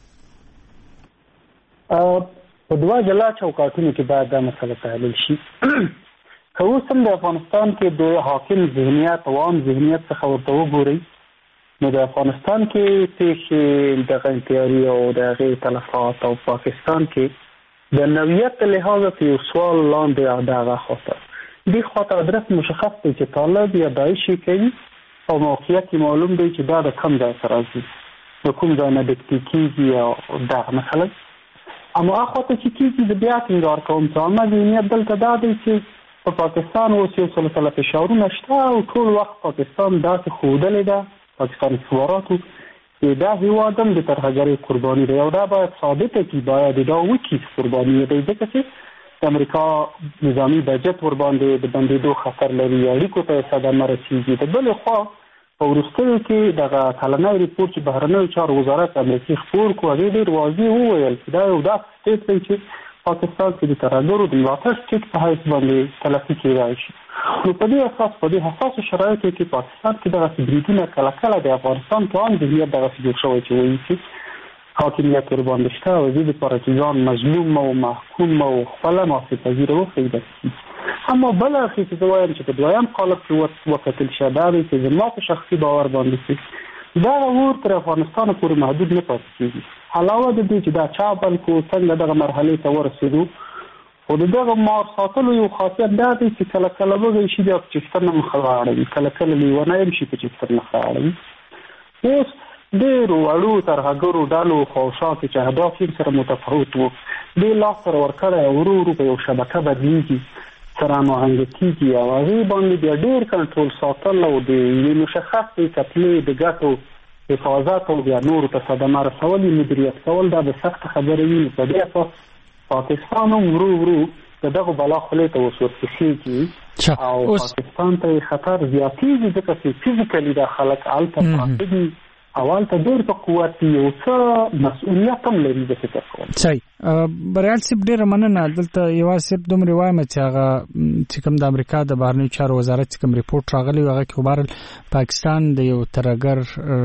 په دوا جلا چوکاټونو کې باید دا مسله تحلیل شي. که اوس هم د افغانستان کې د حاکم ذهنیت او عام ذهنیت څخه ورته وګورئ نو د افغانستان کې پیښې د انتحاري او د هغې تلفات او پاکستان کې د نوعیت لحاظه په یو سوال لاندې د هغه خاطر دې خاطر ادرس مشخص دی چې طالب یا داعشي کوي او موقعیت معلوم دی چې دا د کم ځای سره راځي د کوم ځای نه ډکټي کېږي او دغه مثلا اما هغه خاطر چې کېږي د بیا ټینګار کوم چې عامه ذهنیت دلته دا دی چې په پاکستان اوس یو سلسله فشارونه شته او ټول وخت پاکستان داسې ښودلې ده پاکستان سواراتو دا هیواد هم د ترهګرۍ قرباني دی او دا باید ثابته کړي باید دا وکړي قرباني دی ځکه چې د امریکا نظامي بجټ ورباندې د بندېدو خطر لري اړیکو ته صدمه رسېږي. د بلې خوا په وروستیو کې دغه کلنی ریپورټ چې بهرنیو چارو وزارت امریکې خپور کړو هغې ډېر واضح وویل چې دا یو داسې سټیټ دی چې پاکستان کې د ترهګرو د ملاتړ سټیټ په حیث باندې تلقي کېدای شي. نو په دې اساس په دې حساسو شرایطو کې پاکستان کې دغه بریدونه کله کله د افغانستان په عام ذهنیت دغه جوړ شوی چې وایي چې حاکمیت ورباندې شته او زه د پارتیزان مظلوم او محکوم او خپله معافیتپذیره وښودل. اما بله اړخې چې زه وایم چې په دویم قالب کې وکتل شه دا دی چې زما په شخصي باور باندې چې دغه اور تر افغانستان پورې محدود نه پاتې کېږي علاوه د دې چې دا چا بل کو څنګه دغه مرحلې ته ورسېدو خو دغه مار ساتلو یو خاصیت دا دی چې کله کله وږی شي بیا په چښتن نه مخه واړوي کله کله لیونی هم شي په چښتن مخه واړوي. اوس ډېرو وړو ترهګرو ډلو خواوشاتو چې اهداف یې سره متفاوت وو دې لاس سره ورکړی ورو ورو په یو شبکه بدلېږي سره هماهنګه کېږي او هغې باندې بیا ډېر کنټرول ساتل او د یوې مشخصې کتلې د ګټو حفاظت او بیا نورو ته صدمه رسول مدیریت کول دا د سخته خبرې وي. په دې اساس پاکستان هم ورو ورو د دغه بلا خولې ته وسورپسېږي او پاکستان ته خطر زیاتېږي ځکه چې فزیکلي دا خلک هلته پراته دي او هلته ډېر په قوت دي یو څه مسؤلیت هم لري زه فکر کوم. صحیح. بریال صاحب ډېره مننه. دلته یوازې صرف دومره وایم چې هغه چې کوم د امریکا د بهرنیو چارو وزارت چې کوم ریپورټ راغلی و هغه کې خو پاکستان د یو ترهګر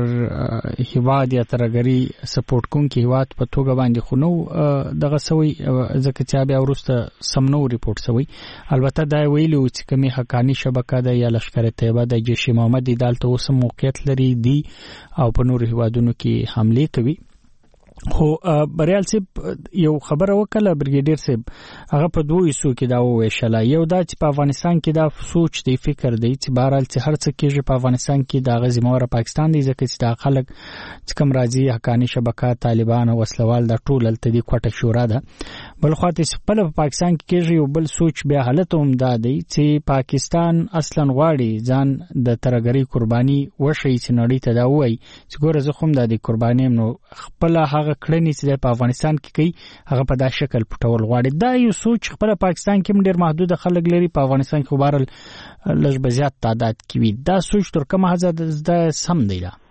هیواد یا ترهګري سپورټ کوونکي هیواد په توګه باندې خو نو دغه سوی ځکه چې بیا وروسته سم نو ریپورټ سوی. البته دا ویلي چې کومې حقاني شبکه ده یا لشکر طیبه د جیش محمد د دالته اوس موقعیت لري دی او په نورو هیوادونو کې حمله کوي. خو بریال صاحب یو خبره وکړه بریګیډیر صاحب هغه په دوه حصو کې دا وویشله. یو دا چې په افغانستان کې دا سوچ دی فکر دی چې بهرحال چې هر څه کېږي په افغانستان کې دا غزموره پاکستان دی ځکه چې دا خلک چې کوم راځي حقاني شبکه طالبان او وسلوال دا ټول هلته دي کوټه شورا ده. بل خواته خپله په پاکستان کې کېږي یو بل سوچ بیا حالت هم دا دی چې پاکستان اصلا غواړي ځان د ترهګرۍ قرباني وښیي چې نړۍ ته دا ووایي چې ګوره زه خو هم دا د قرباني یم نو خپله هغه کړنې چې په افغانستان کې کوي هغه په دا شکل پټول غواړي. دا یو سوچ خپل پاکستان کې هم ډېر محدود خلک لري په افغانستان کې بهرحال لږ به زیات تعداد کې وي. دا سوچ تر کومه حده سم دی؟ دا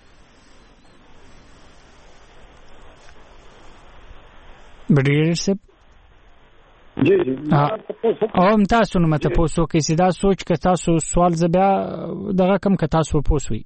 بریګیډیر صاحب او تاسو نو مته پوسو کې سیدا سوچ که تاسو سوال زبیا دغه کم که تاسو پوسوي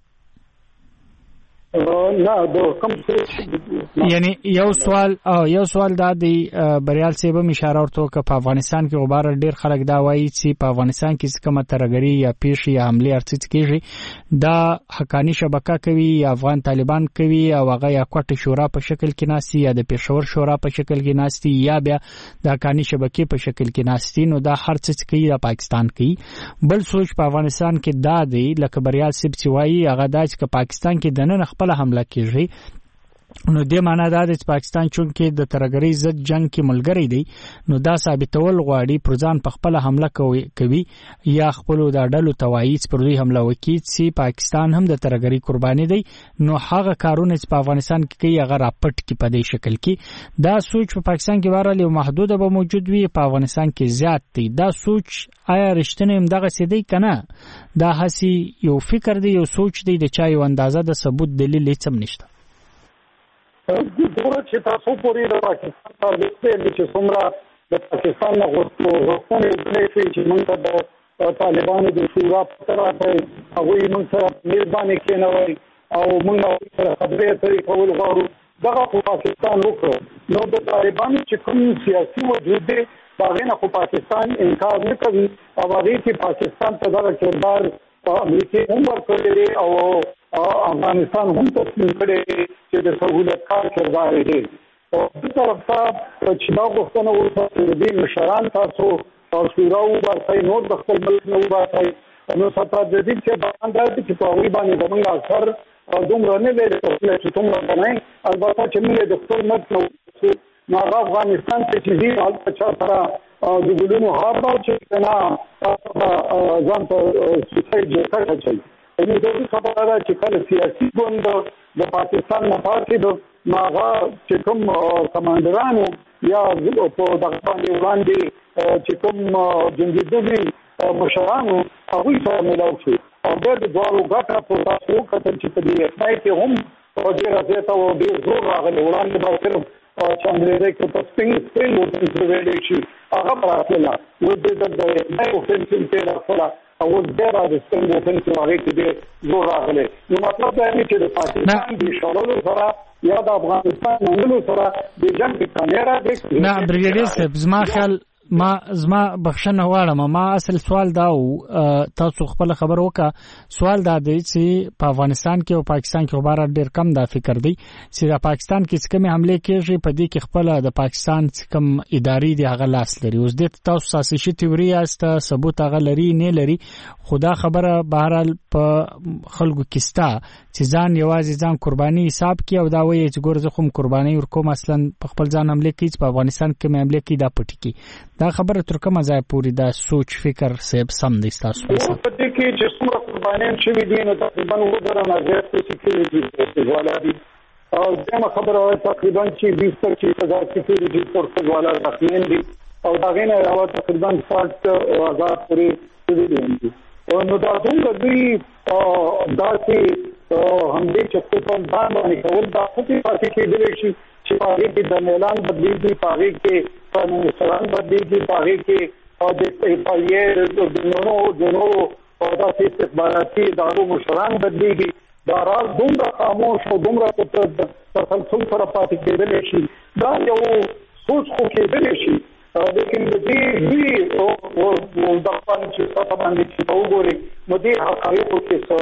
یعنی یو سوال دا دی بریال صاحب اشاره ورته ک په افغانستان کې غبار ډیر خلک دا وایي چې په افغانستان کې کومه ترهګري یا پیښې یا حمله ارڅ کېږي دا حقانی شبکه کوي یا افغان طالبان کوي او هغه یا کوټه شورا په شکل کې ناسي یا د پېښور شورا په شکل کې ناسي یا بیا د حقانی شبکې په شکل کې ناسي نو دا هر څه کوي د پاکستان کوي. بل سوچ په افغانستان کې دا دی لکه بریال صاحب چې وایي هغه دا چې پاکستان کې دنه خپل حمله کیږي نو د معنا دا د پاکستان چون کې د ترګری ضد جنگ کې ملګری دی نو دا ثابتول غواړي پرځان په خپل حمله کوي یا خپل د ډلو توایید پر دوی حمله وکړي چې پاکستان هم د ترګری قرباني دی نو هغه کارونه چې په افغانستان کې کوي هغه راپټ کې په دې شکل کې دا سوچ په پاکستان کې وراله محدود به موجود وي په افغانستان کې زیات دی دا سوچ آیا رښتینی هم دغه سیدی کنه دا هسي یو فکر دی یو سوچ دی د چا یو اندازه د ثبوت دلیل هیڅ هم نشته دغه چې تاسو پورې د پاکستان ترڅنګ چې څومره د پاکستان نه غوښتنه کوي چې موږ د طالبانو د شورا په طرف هغه موږ سره مهرباني کوي او موږ سره خبرې کوي کول غواړو دغه په پاکستان وکړو نو د طالبانو چې کوم سیاسي وجود دی باغې نه په پاکستان انکار نه کوي او هغه چې پاکستان ته دغه کردار امریکای هم ورکړي او افغانستان هم تصمیم کړي چې د سہولت کار کردار دی او په طرف ته چې دا غوښتنه وکړي د مشران تاسو او شورا وباسي نور د خپل ملک نه وباسي نو ستا د دې چې باندې چې په وی باندې زمونږ اثر او دومره نه لري چې څومره نه البته چې موږ د خپل ملک نو افغانستان چې دې حال په چا سره د ګلونو هابا چې نه ځان ته سوسایډ جوړ کړی نو د دې خبره ده چې کله سیاسي ګوند د پاکستان نه پاتې نو هغه چې کوم کمانډرانو یا په دغه باندې وړاندې چې کوم جنګیدلي مشرانو هغوی سره ملاو شو او د دواړو ګټه په تاسو کتل چې په دې اقتای کې هم ډېره زیاته او ډېر زور راغلی وړاندې به صرف چې انګریزي کې په سپینګ ووټنګ ویلې شي هغه براتله و دې د ووټنګ ته راځله او ډېر د سپینګ ووټنګ هغه کې ډېر زور راغلی نو مطلب دا دی چې د پاکستان د شړلو سره یا د افغانستان منلو سره د جنگ کانیرا د نه بریګیډیر صاحب زما خیال زما بخښنه غواړم ما اصل سوال دا تاسو خپل خبر وکړه سوال دا دی چې په افغانستان کې او پاکستان کې خبره ډېر کم دا فکر دی چې د پاکستان کې کوم حمله کېږي په دې کې خپل د پاکستان کوم اداري دی هغه لاس لري اوس د تاسو ساسي تیوري است ثبوت هغه لري نه لري خدا خبره بهرال په خلکو کېستا چې ځان یوازې ځان قرباني حساب کې او دا وایي چې ګورځ خو قرباني ورکوم اصلا په خپل ځان حمله کوي په افغانستان کې حمله کوي دا پټي کې دا خبره تر کومه ځای پورې دا سوچ فکر سیب سم دي تاسو په دې کې چې څومره قربانیان شوي دي نو تقریبا وګوره نظر ته سکیورټي والا دي او دا خبره تقریبا چې 20-25,000 سکیورټي فورسز والا ځخمین دي او دا غینه راو تقریبا 60,000 پورې دي او نو دا څنګه دوی دا چې هم دې چې په باندې کول دا څه پاتې کېدل شي چې هغه کې د اعلان بدلیږي هغه کې قانون سره بدلیږي هغه کې او د پایې د نورو او د استخباراتي ادارو مشران بدلیږي دا راز دومره خاموش او دومره تسلسل سره پاتې کېدل شي دا یو سوچ خو کېدل شي لیکن دې او د خپل چې تاسو باندې چې وګورئ نو دې حقایقو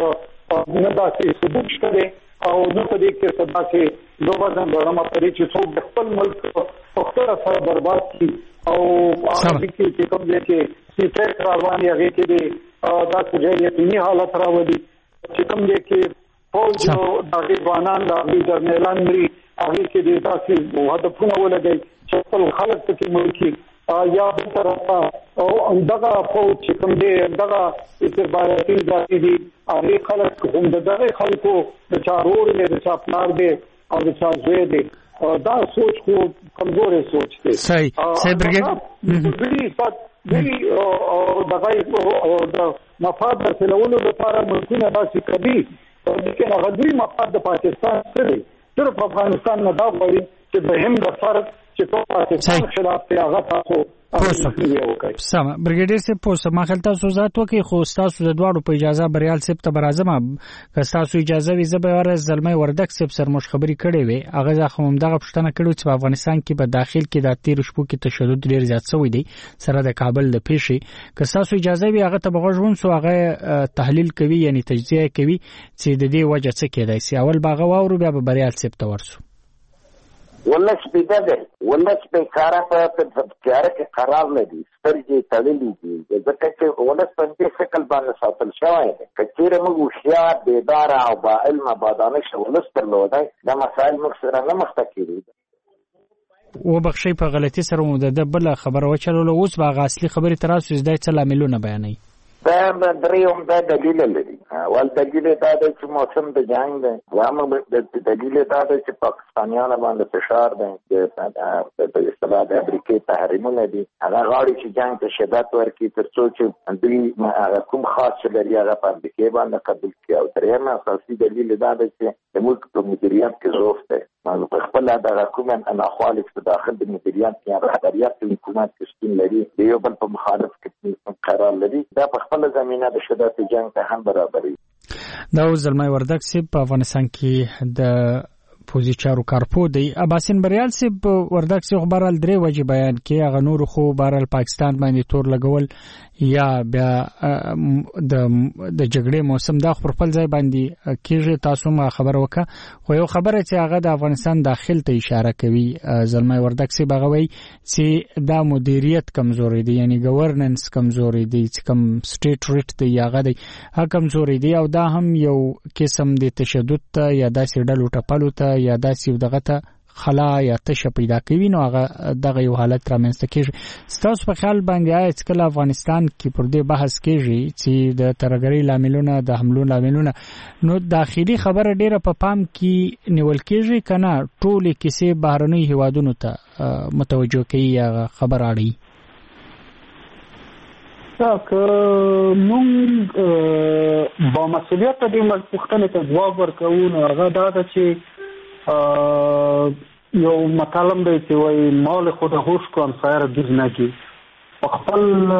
کې نه دا چې ثبوت شته او نو په دې کې صدا کې دوه ځان په دې چې څوک د خپل ملک په خپل سره برباد کی او هغه کې کوم ځای کې سیټ رواني هغه کې دا څه یقیني حالت راوړي چې کوم ځای کې فوج او د ځوانان د جرنیلان لري هغه کې د تاسو هدفونه ولګي چې خپل خلک ته ملکی یا په طرفه او دغه فوج چې کوم ځای دغه استخباراتي ځای دي هغه خلک هم دغه خلکو د چارور له د چاپلار دي او د چازوي دي دا سوچ خو کمزوري سوچ دی صحیح برګیډ دې او دغه مفاد ترلولو لپاره ملکونه داسې کوي چې هغه دوی مفاد د پاکستان سره صرف افغانستان نه دا وایي چې به هم د فرق چې په پاکستان خلاف هغه تاسو سم برګیډیر صاحب پوسټ ما خلک تاسو ذات وکي خو تاسو د دواړو په اجازه بریال صاحب ته برازم که تاسو اجازه وي زه به ورز زلمي وردک صاحب سره مش خبري کړې وي هغه ځکه هم دغه پښتنه کړو چې په افغانستان کې په داخل کې د 13 شپو کې تشدد ډیر زیات شوی دی سره د کابل د پیښې که تاسو اجازه وي هغه ته بغوژون سو هغه تحلیل کوي یعنی تجزیه کوي چې د دې وجه څه کېدای سي اول باغه واورو بیا به بریال صاحب ته ورسو ولس پیدا دی ولس به کار په تیار کې قرار لري سترګې تړلې دي ځکه چې ولس په دې شکل باندې ساتل شوی دی کچېره موږ هوښیار بیدار او با علم بادانش ولس درلودای دا مسایل موږ سره نه مخ ته کېږي و بخشي په غلطي سره مو د بل خبره وچلول اوس باغ اصلي خبره تراسو زده څه لاملونه بیانوي دا دریم دا دلیل لري ول دلیل دا چې موسم د جنگ دی وامه دلیل دا چې پاکستانیان باندې فشار دی د اصطلاح د امریکای تحریمونه دي هغه غواړي چې جنگ ته شدت ورکړي ترڅو چې دوی کوم خاص لري هغه په امریکای باندې قبول کړي او دریم اساسي دلیل دا چې د ملک په مدیریت کې ضعف دی معلوم په خپل د حکومت انا خالص په داخل د مدیریت کې رهبریت د حکومت کې ستون لري یو بل په مخالف کې قرار لري دا په خپل زمينه د شدت جنگ ته هم برابري دا زلمای وردک سیب په افغانستان کې د پوزي چارو کارپو دی اباسین بریال سیب وردک سی خبرال درې وجه بیان کې هغه نور خو بهرال پاکستان باندې تور لګول یا بیا د جګړې موسم دا خپل ځای باندې کېږي تاسو ما خبر وکړه خو یو خبره چې هغه د افغانستان داخل ته اشاره کوي زلمای وردک سی بغوي چې دا مدیریت کمزوري دی یعنی گورننس کمزوري دی چې کم سټیټ ریټ دی هغه دی کمزوري دی او دا هم یو قسم د تشدد ته یا داسې ډلو ټپلو ته یا داسې دغه ته خلا یا تشه پیدا کوي نو هغه دغه یو حالت رامنځته کیږي ستاسو په خیال باندې آیا چې افغانستان کې پر دې بحث کیږي چې د ترګری لاملونه د حملو لاملونه نو داخلي خبره ډیره په پام کې نیول کیږي کنه ټول کیسې بهرنۍ هیوادونو ته متوجه کوي یا خبر اړي که مونږ با مسؤلیت دې مخکنه ته جواب ورکوو نو هغه دا ده چې یو مطلب دی چې وایي مال خود هوش کو انصار دوز نه کی خپل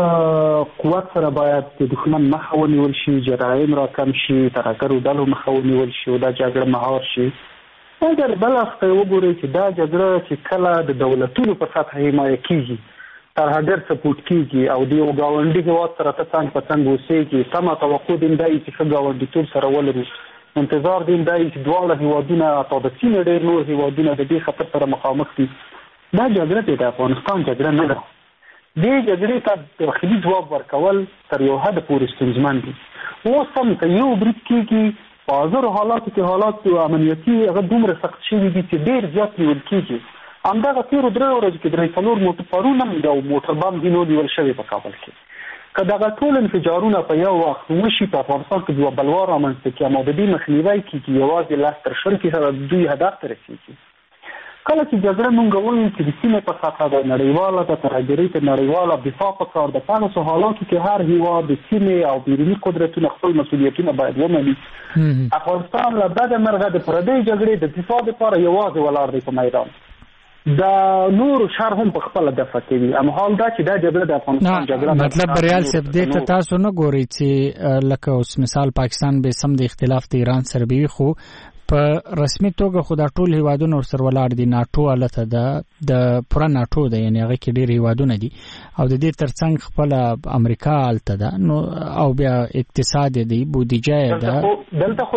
قوت سره باید د دښمن مخه ونیول شي جرایم را کم شي ترګرو ډلو مخه ونیول شي او دا جګړه مهار شي اگر بل افته وګورئ چې دا جګړه چې کله د دولتونو په سطح حمایه کیږي تر هغه سپورټ کیږي او دی او گاونډي هیواد سره څنګه پڅنګ وسیږي سم توقع دین دی چې گاونډي ټول سره ولري انتظار دین دی چې دواړه هیوادونه او د سینې ډېر نور هیوادونه د دې خطر سره مخامخ دي دا جګړه د افغانستان جګړه نه ده دې جګړې ته داخلي جواب ورکول تر یو حد پورې ستونزمن دي اوس هم که یو برید کیږي په هزارو حالاتو کې حالات امنیتي هغه دومره سخت شوي دي چې ډېر زیات نیول کیږي همدغه تیرو درې ورځې کې درې څلور موټرونه یو موټر بم دینو نیول شوی په کابل کې که دغه ټول انفجارونه په یو وخت وشي په افغانستان کې دوه بلوار رامنځته کړي او د دې مخنیوی کیږي یوازې لاس تر شل کې سره دوی هدف ته رسېږي کله چې جګړه مونږ وایو چې د سیمې په سطحه د نړیواله د ترهګرۍ په نړیواله دفاع پکار د هغو حالاتو کې هر هیواد د سیمې او بیروني قدرتونو خپل مسؤلیتونه باید ومني افغانستان له بده مرغه د پردۍ جګړې د دفاع لپاره یوازې ولاړ دی په میدان دا نور شهر هم په خپل دفاع کوي اما حال دا چې دا جګړه د افغانستان جګړه مطلب بریال صاحب دې ته تاسو نه ګورئ چې لکه اوس مثال پاکستان به سم د اختلاف د ایران سره به خو په رسمي توګه خو د ټول هیوادونو سره ولاړ دي ناتو الته د پوره ناتو ده یعنی هغه کې ډېر هیوادونه دي او د دې ترڅنګ خپل امریکا الته ده نو او بیا اقتصاد دی بودیجه ده دلته خو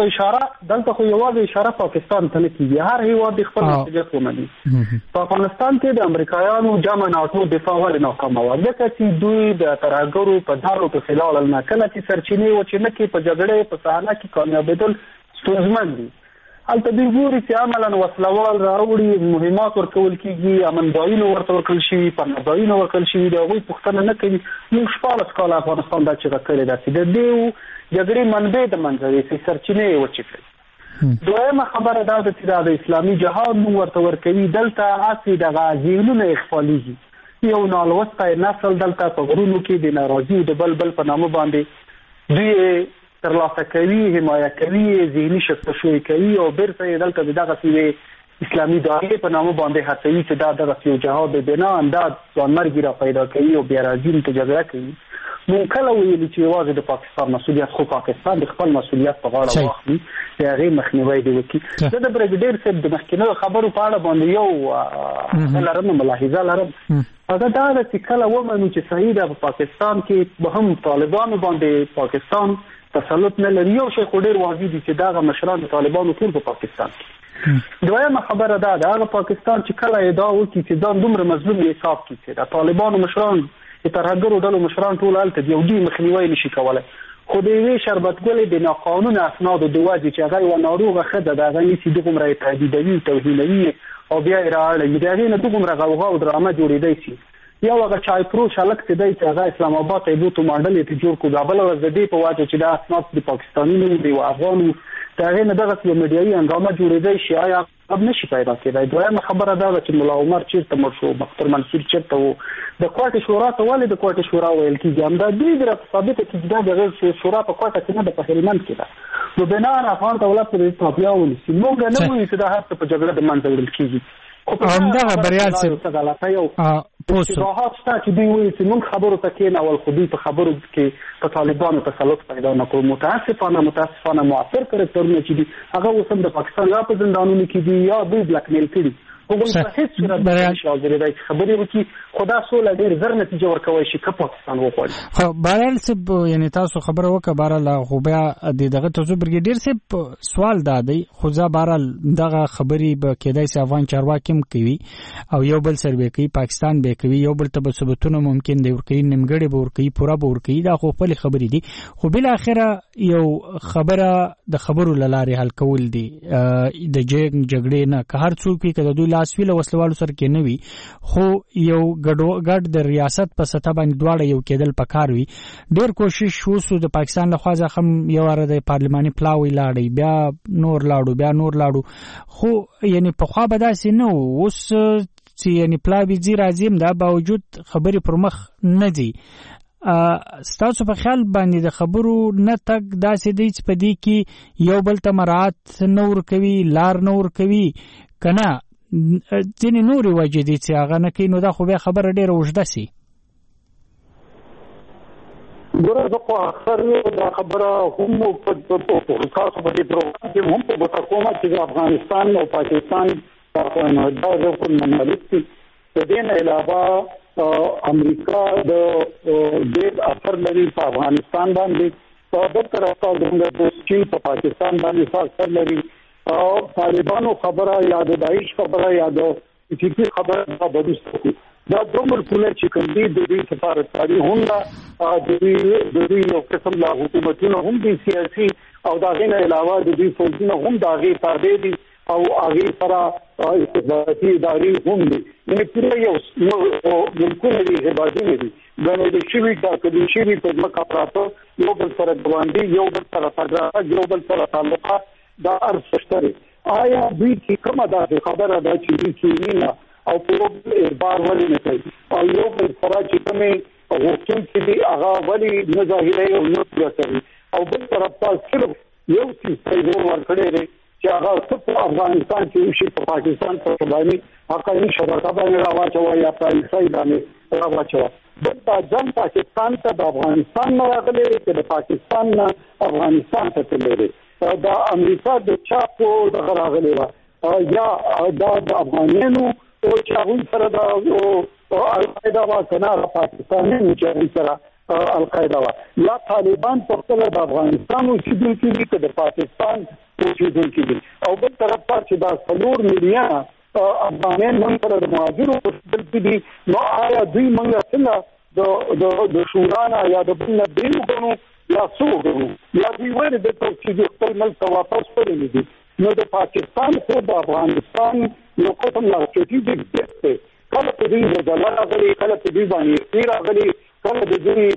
یوازې اشاره پاکستان ته نه کیږي هر هیواد خپل مسؤلیت ومني په افغانستان کې د امریکایانو جمع ناتو دفاع ولې ناکامه و ځکه چې دوی د ترهګرو په دارو په خلال نه کله چې سرچینې و چې نه کې په جګړې په صحنه کې کامیابېدل ستونزمن دي البته دوی ګوري چې عملاً وسلوال راوړي مهمات ورکول کېږي امنځایونه ورته ورکړل شوي پناهګاهونه ورکړل شوي د هغوی پوښتنه نه کوي موږ 14 کاله افغانستان دا چیغه کړې ده چې د دې جګړې منبع د منځه یوسي سرچینې یې وچې کړي دویمه خبره دا ده چې د اسلامي جهاد موږ ورته ورکوي دلته هسې دغه ذهنونه اخفالېږي یو نالوستی نسل دلته په غرونو کې د ناراضي د بل په نامه باندې دوی ترلاسه کوي حمایه کوي ذهني شکستشوي کوي او بیرته یې دلته دغه اسلامي داعیې په نامه باندې هڅوي چې دا دغه یو جهاد بنا انداز ځانمرګي را پیدا کوي او بیا راځي ته جګړه کوي مونږ کله ویلي چې یوازې د پاکستان مسؤلیت خو پاکستان د خپل مسؤلیت په غاړه واخلي د هغې مخنیوی دی وکړي زه د بریګیډیر صاحب د مخکینیو خبرو په اړه باندې یو ملاحظه لرم هغه دا ده چې کله ومنو چې صحیح ده په پاکستان کې به هم طالبانو باندې پاکستان تسلط نه لري یو شی خو ډېر واضح دي چې دغه مشران د طالبانو ټول په پاکستان کې دویمه خبره ده هغه پاکستان چې کله ادعا وکړي چې ځان دومره مظلوم حساب کړي چې د طالبانو مشران د ترهګرو ډلو مشران ټول هلته دي او دوی مخنیوی نشي کولی خو د یوې شربتګلې د ناقانونه اسنادو د وجې چې هغه یوه ناروغه ښځه د هغه نیسي دومره یې تهدیدوي توهینوي او بیا یې رااړوي د هغې نه دومره غوغا او ډرامه جوړېدی شي یو هغه چایپروش هلک چې دی چې هغه اسلام آباد ته یې بوتو ماډل یې ته جوړ کړو بله ورځ د دې په وجه چې دا اسناد د پاکستاني نه د یو افغان و د هغې نه دغسې یو میډیایي هنګامه جوړېدی شي آیا اب نشي پیدا کېدای دویمه خبره دا ده چې ملا عمر چېرته مړ شو مختار منصور چېرته و د کوټې شورا ته ولې د کوټې شورا ویل کېږي همدا دوی د راته ثابته کړي چې دا د هغې شورا په کوټه کې نه ده په هلمند کې ده نو بناء افغان دولت په دې تابیا ونیسي موږ نه وایو چې دا هر څه په جګړه د منځه وړل کېږي همدغه بریال صاحب اتفاقات شته چې دوی وایي چې موږ خبرو ته کېنول خو دوی په خبرو کې په طالبانو تسلط پیدا نه کړو متاسفانه مؤثر کرکټرونه چې دي هغه اوس هم د پاکستان یا په زندانونو کې دي یا دوی بلاک میل کړي هغوی په هېڅ صورت نشي حاضرېدی چې خبرې وکړي خو دا سوله ډېر زر نتیجه ورکوی شي که پاکستان وغواړي خو بهرحال صاحب یعنې تاسو خبره وکړه بهرحال خو بیا د دغه توضیح برګېډیر صاحب سوال دا دی خو زه بهرحال دغه خبرې به کېدای سي افغان چارواکي هم کوي او یو بل سر به کوي پاکستان به کوي یو بل ته به ثبوتونه ممکن دی ورکوي نیمګړې به ورکوي پوره به ورکوي دا خو خپلې خبرې دي خو بالاخره یو خبره د خبرو له لارې حل کول دي د جګړې نه که هر څوک وي که د دوی لاس وي له وسلوالو سره کې نه وي خو یو ګډ د ریاست په سطح باندې دواړه یو کېدل پکار وي ډېر کوشش وسو د پاکستان لخوا ځکه هم یو واره د پارلماني پلاوی لاړی بیا نور لاړو خو یعنې پخوا به داسې نه و اوس چې یعنې پلاوی ځي راځي هم دا باوجود خبرې پر مخ نه ځي ستاسو په خیال باندې د خبرو نه تګ داسې دی چې په دې کې یو بل ته مراعات نه ورکوي لار نه ورکوي که نه ځینې نورې وجې دي چې هغه نه کوي نو دا خو بیا خبره ډېره اوږده سي ګوره زه خو اکثر دا خبره هم تاسو په دې پروګرام کې هم په ګوته کومه چې افغانستان او پاکستان د اقوام متحده رکن ممالک دي د دې نه علاوه امریکا د ډېر اثر لري په افغانستان باندې په بل طرف د چین په پاکستان باندې اثر لري او طالبانو خبره یا د داعش خبره یا د فزیکي خبره دا بدوسته کوي دا دومره ټول چې کوم دي د دې سفارتکاري هم د دوی یو قسم لا حکومتونه هم دي سیاسي او دا غینه علاوه د دوی فوجونه هم دا غي تابع دي او هغه سره استخباراتي ادارې هم دي یعنې پوره یو ملکونه دي هیوادونه دي غنو د شوي دا کدي شوي په مکه پراته یو بل سره ګوندي یو بل سره تګرا یو بل سره تعلقات دا ارزښتري آیا دوی چې کومه دا خبره ده چې دوی کینینا او په اعتبار ولې نه کوي او یو بل سره چې کومې غوښتونکي چې دي هغه ولې نه ظاهروي او نه پوره کوي او بل طرف ته صرف یو څیز ته ورکړی دی چې هغه په افغانستان کې وشي په پاکستان په باندې حقایي شبکه باندې راواچوي یا پالیسۍ باندې راواچوي دا جنگ پاکستان ته د افغانستان نه راغلی چې د پاکستان نه افغانستان ته تللی دا امریکا د چاپو د راغلی و یا دا د افغانانو او چې هغوی سره د القاعده و کنه پاکستانیانو چې هغوی سره القاعده و یا طالبان په خپله د افغانستان اوسېدونکي دي که د پاکستان اوسېدونکي دي او بل طرف ته چې دا 4 میلیونه افغانان هم سره د مهاجرو اوسېدونکي دي نو آیا دوی موږ څنګه د شورا نه یا د بل نه درې وګڼو یا څو وګڼو یا دوی ولې دلته چې خپل ملک ته واپس کړی دي نو د پاکستان خو د افغانستان یو قسم ستراتیژیک ډیپ دی کله په دوی بدله راغلي کله په دوی باندې راغلي کله د دوی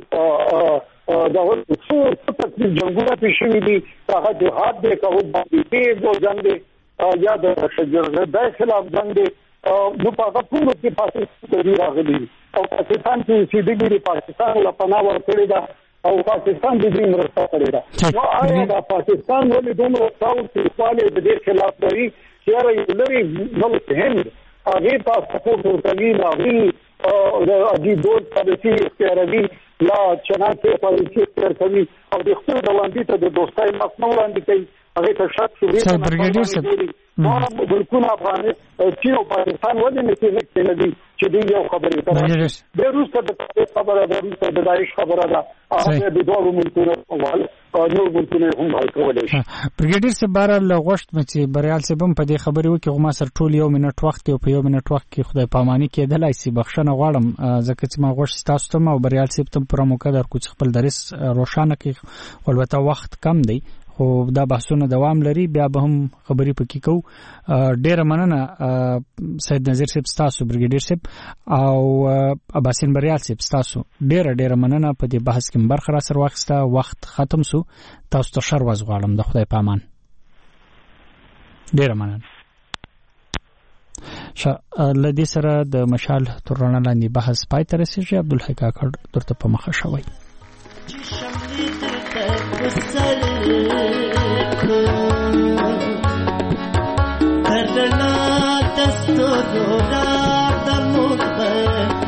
د څو تکلیف جنګونه پیښ شوي دي هغه جهاد دی که باندې دی جنګ دی یا د شجرګردۍ خلاف جنګ دی نو په هغه ټولو کې پاکستان راغلي او پاکستان کې اوسېدلي دي پاکستان له پناه ورکړې ده او پاکستان د دې مرسته کړې ده نو آیا د پاکستان ولې دومره تاوتریخوالی د دې خلاف لري چې یاره یو لرې ملک هند هغې ته سپورټ ورکوي د هغې د عجیب ډول پالیسي اختیاروي یا چنانچې پالیسي اختیار کوي او د خپل ګاونډي ته د دوستۍ مخ نه وړاندې کوي هغه ته شک شوې برګیډیر صاحب ملکونه افغانستان چین او پاکستان ولې نه دي چې دوی یو خبرې کوي د روس ته خبره ده روس ته د داعش خبره ده هغه د دوه ملکونو او نور ملکونه هم کولای شي برګیډیر صاحب بار له غوښت مچ بریال صاحب په دې خبرې وکي غو ما سر ټول یو منټ وخت او په یو منټ وخت کې خدای پاماني کېدلای شي بخښنه غواړم ځکه چې ما غوښت تاسو ته او بریال صاحب ته پر موقع در کوڅ خپل درس روښانه کې ولوته وخت کم دی خو دا بحثونه دوام لري بیا به هم خبرې پکې کو ډیره مننه سید نظیر صاحب تاسو برګیډیر صاحب او اباسین بریال صاحب تاسو ډیره مننه په دې بحث کې برخه را سره واخسته وخت ختم سو تاسو ته شر واز غواړم د خدای پامان ډیره مننه لدې سره د مشال تورانه لاندې بحث پای ته رسیږي عبدالحی کاکړ درته په مخه شوی تدنا دستور دا د مخ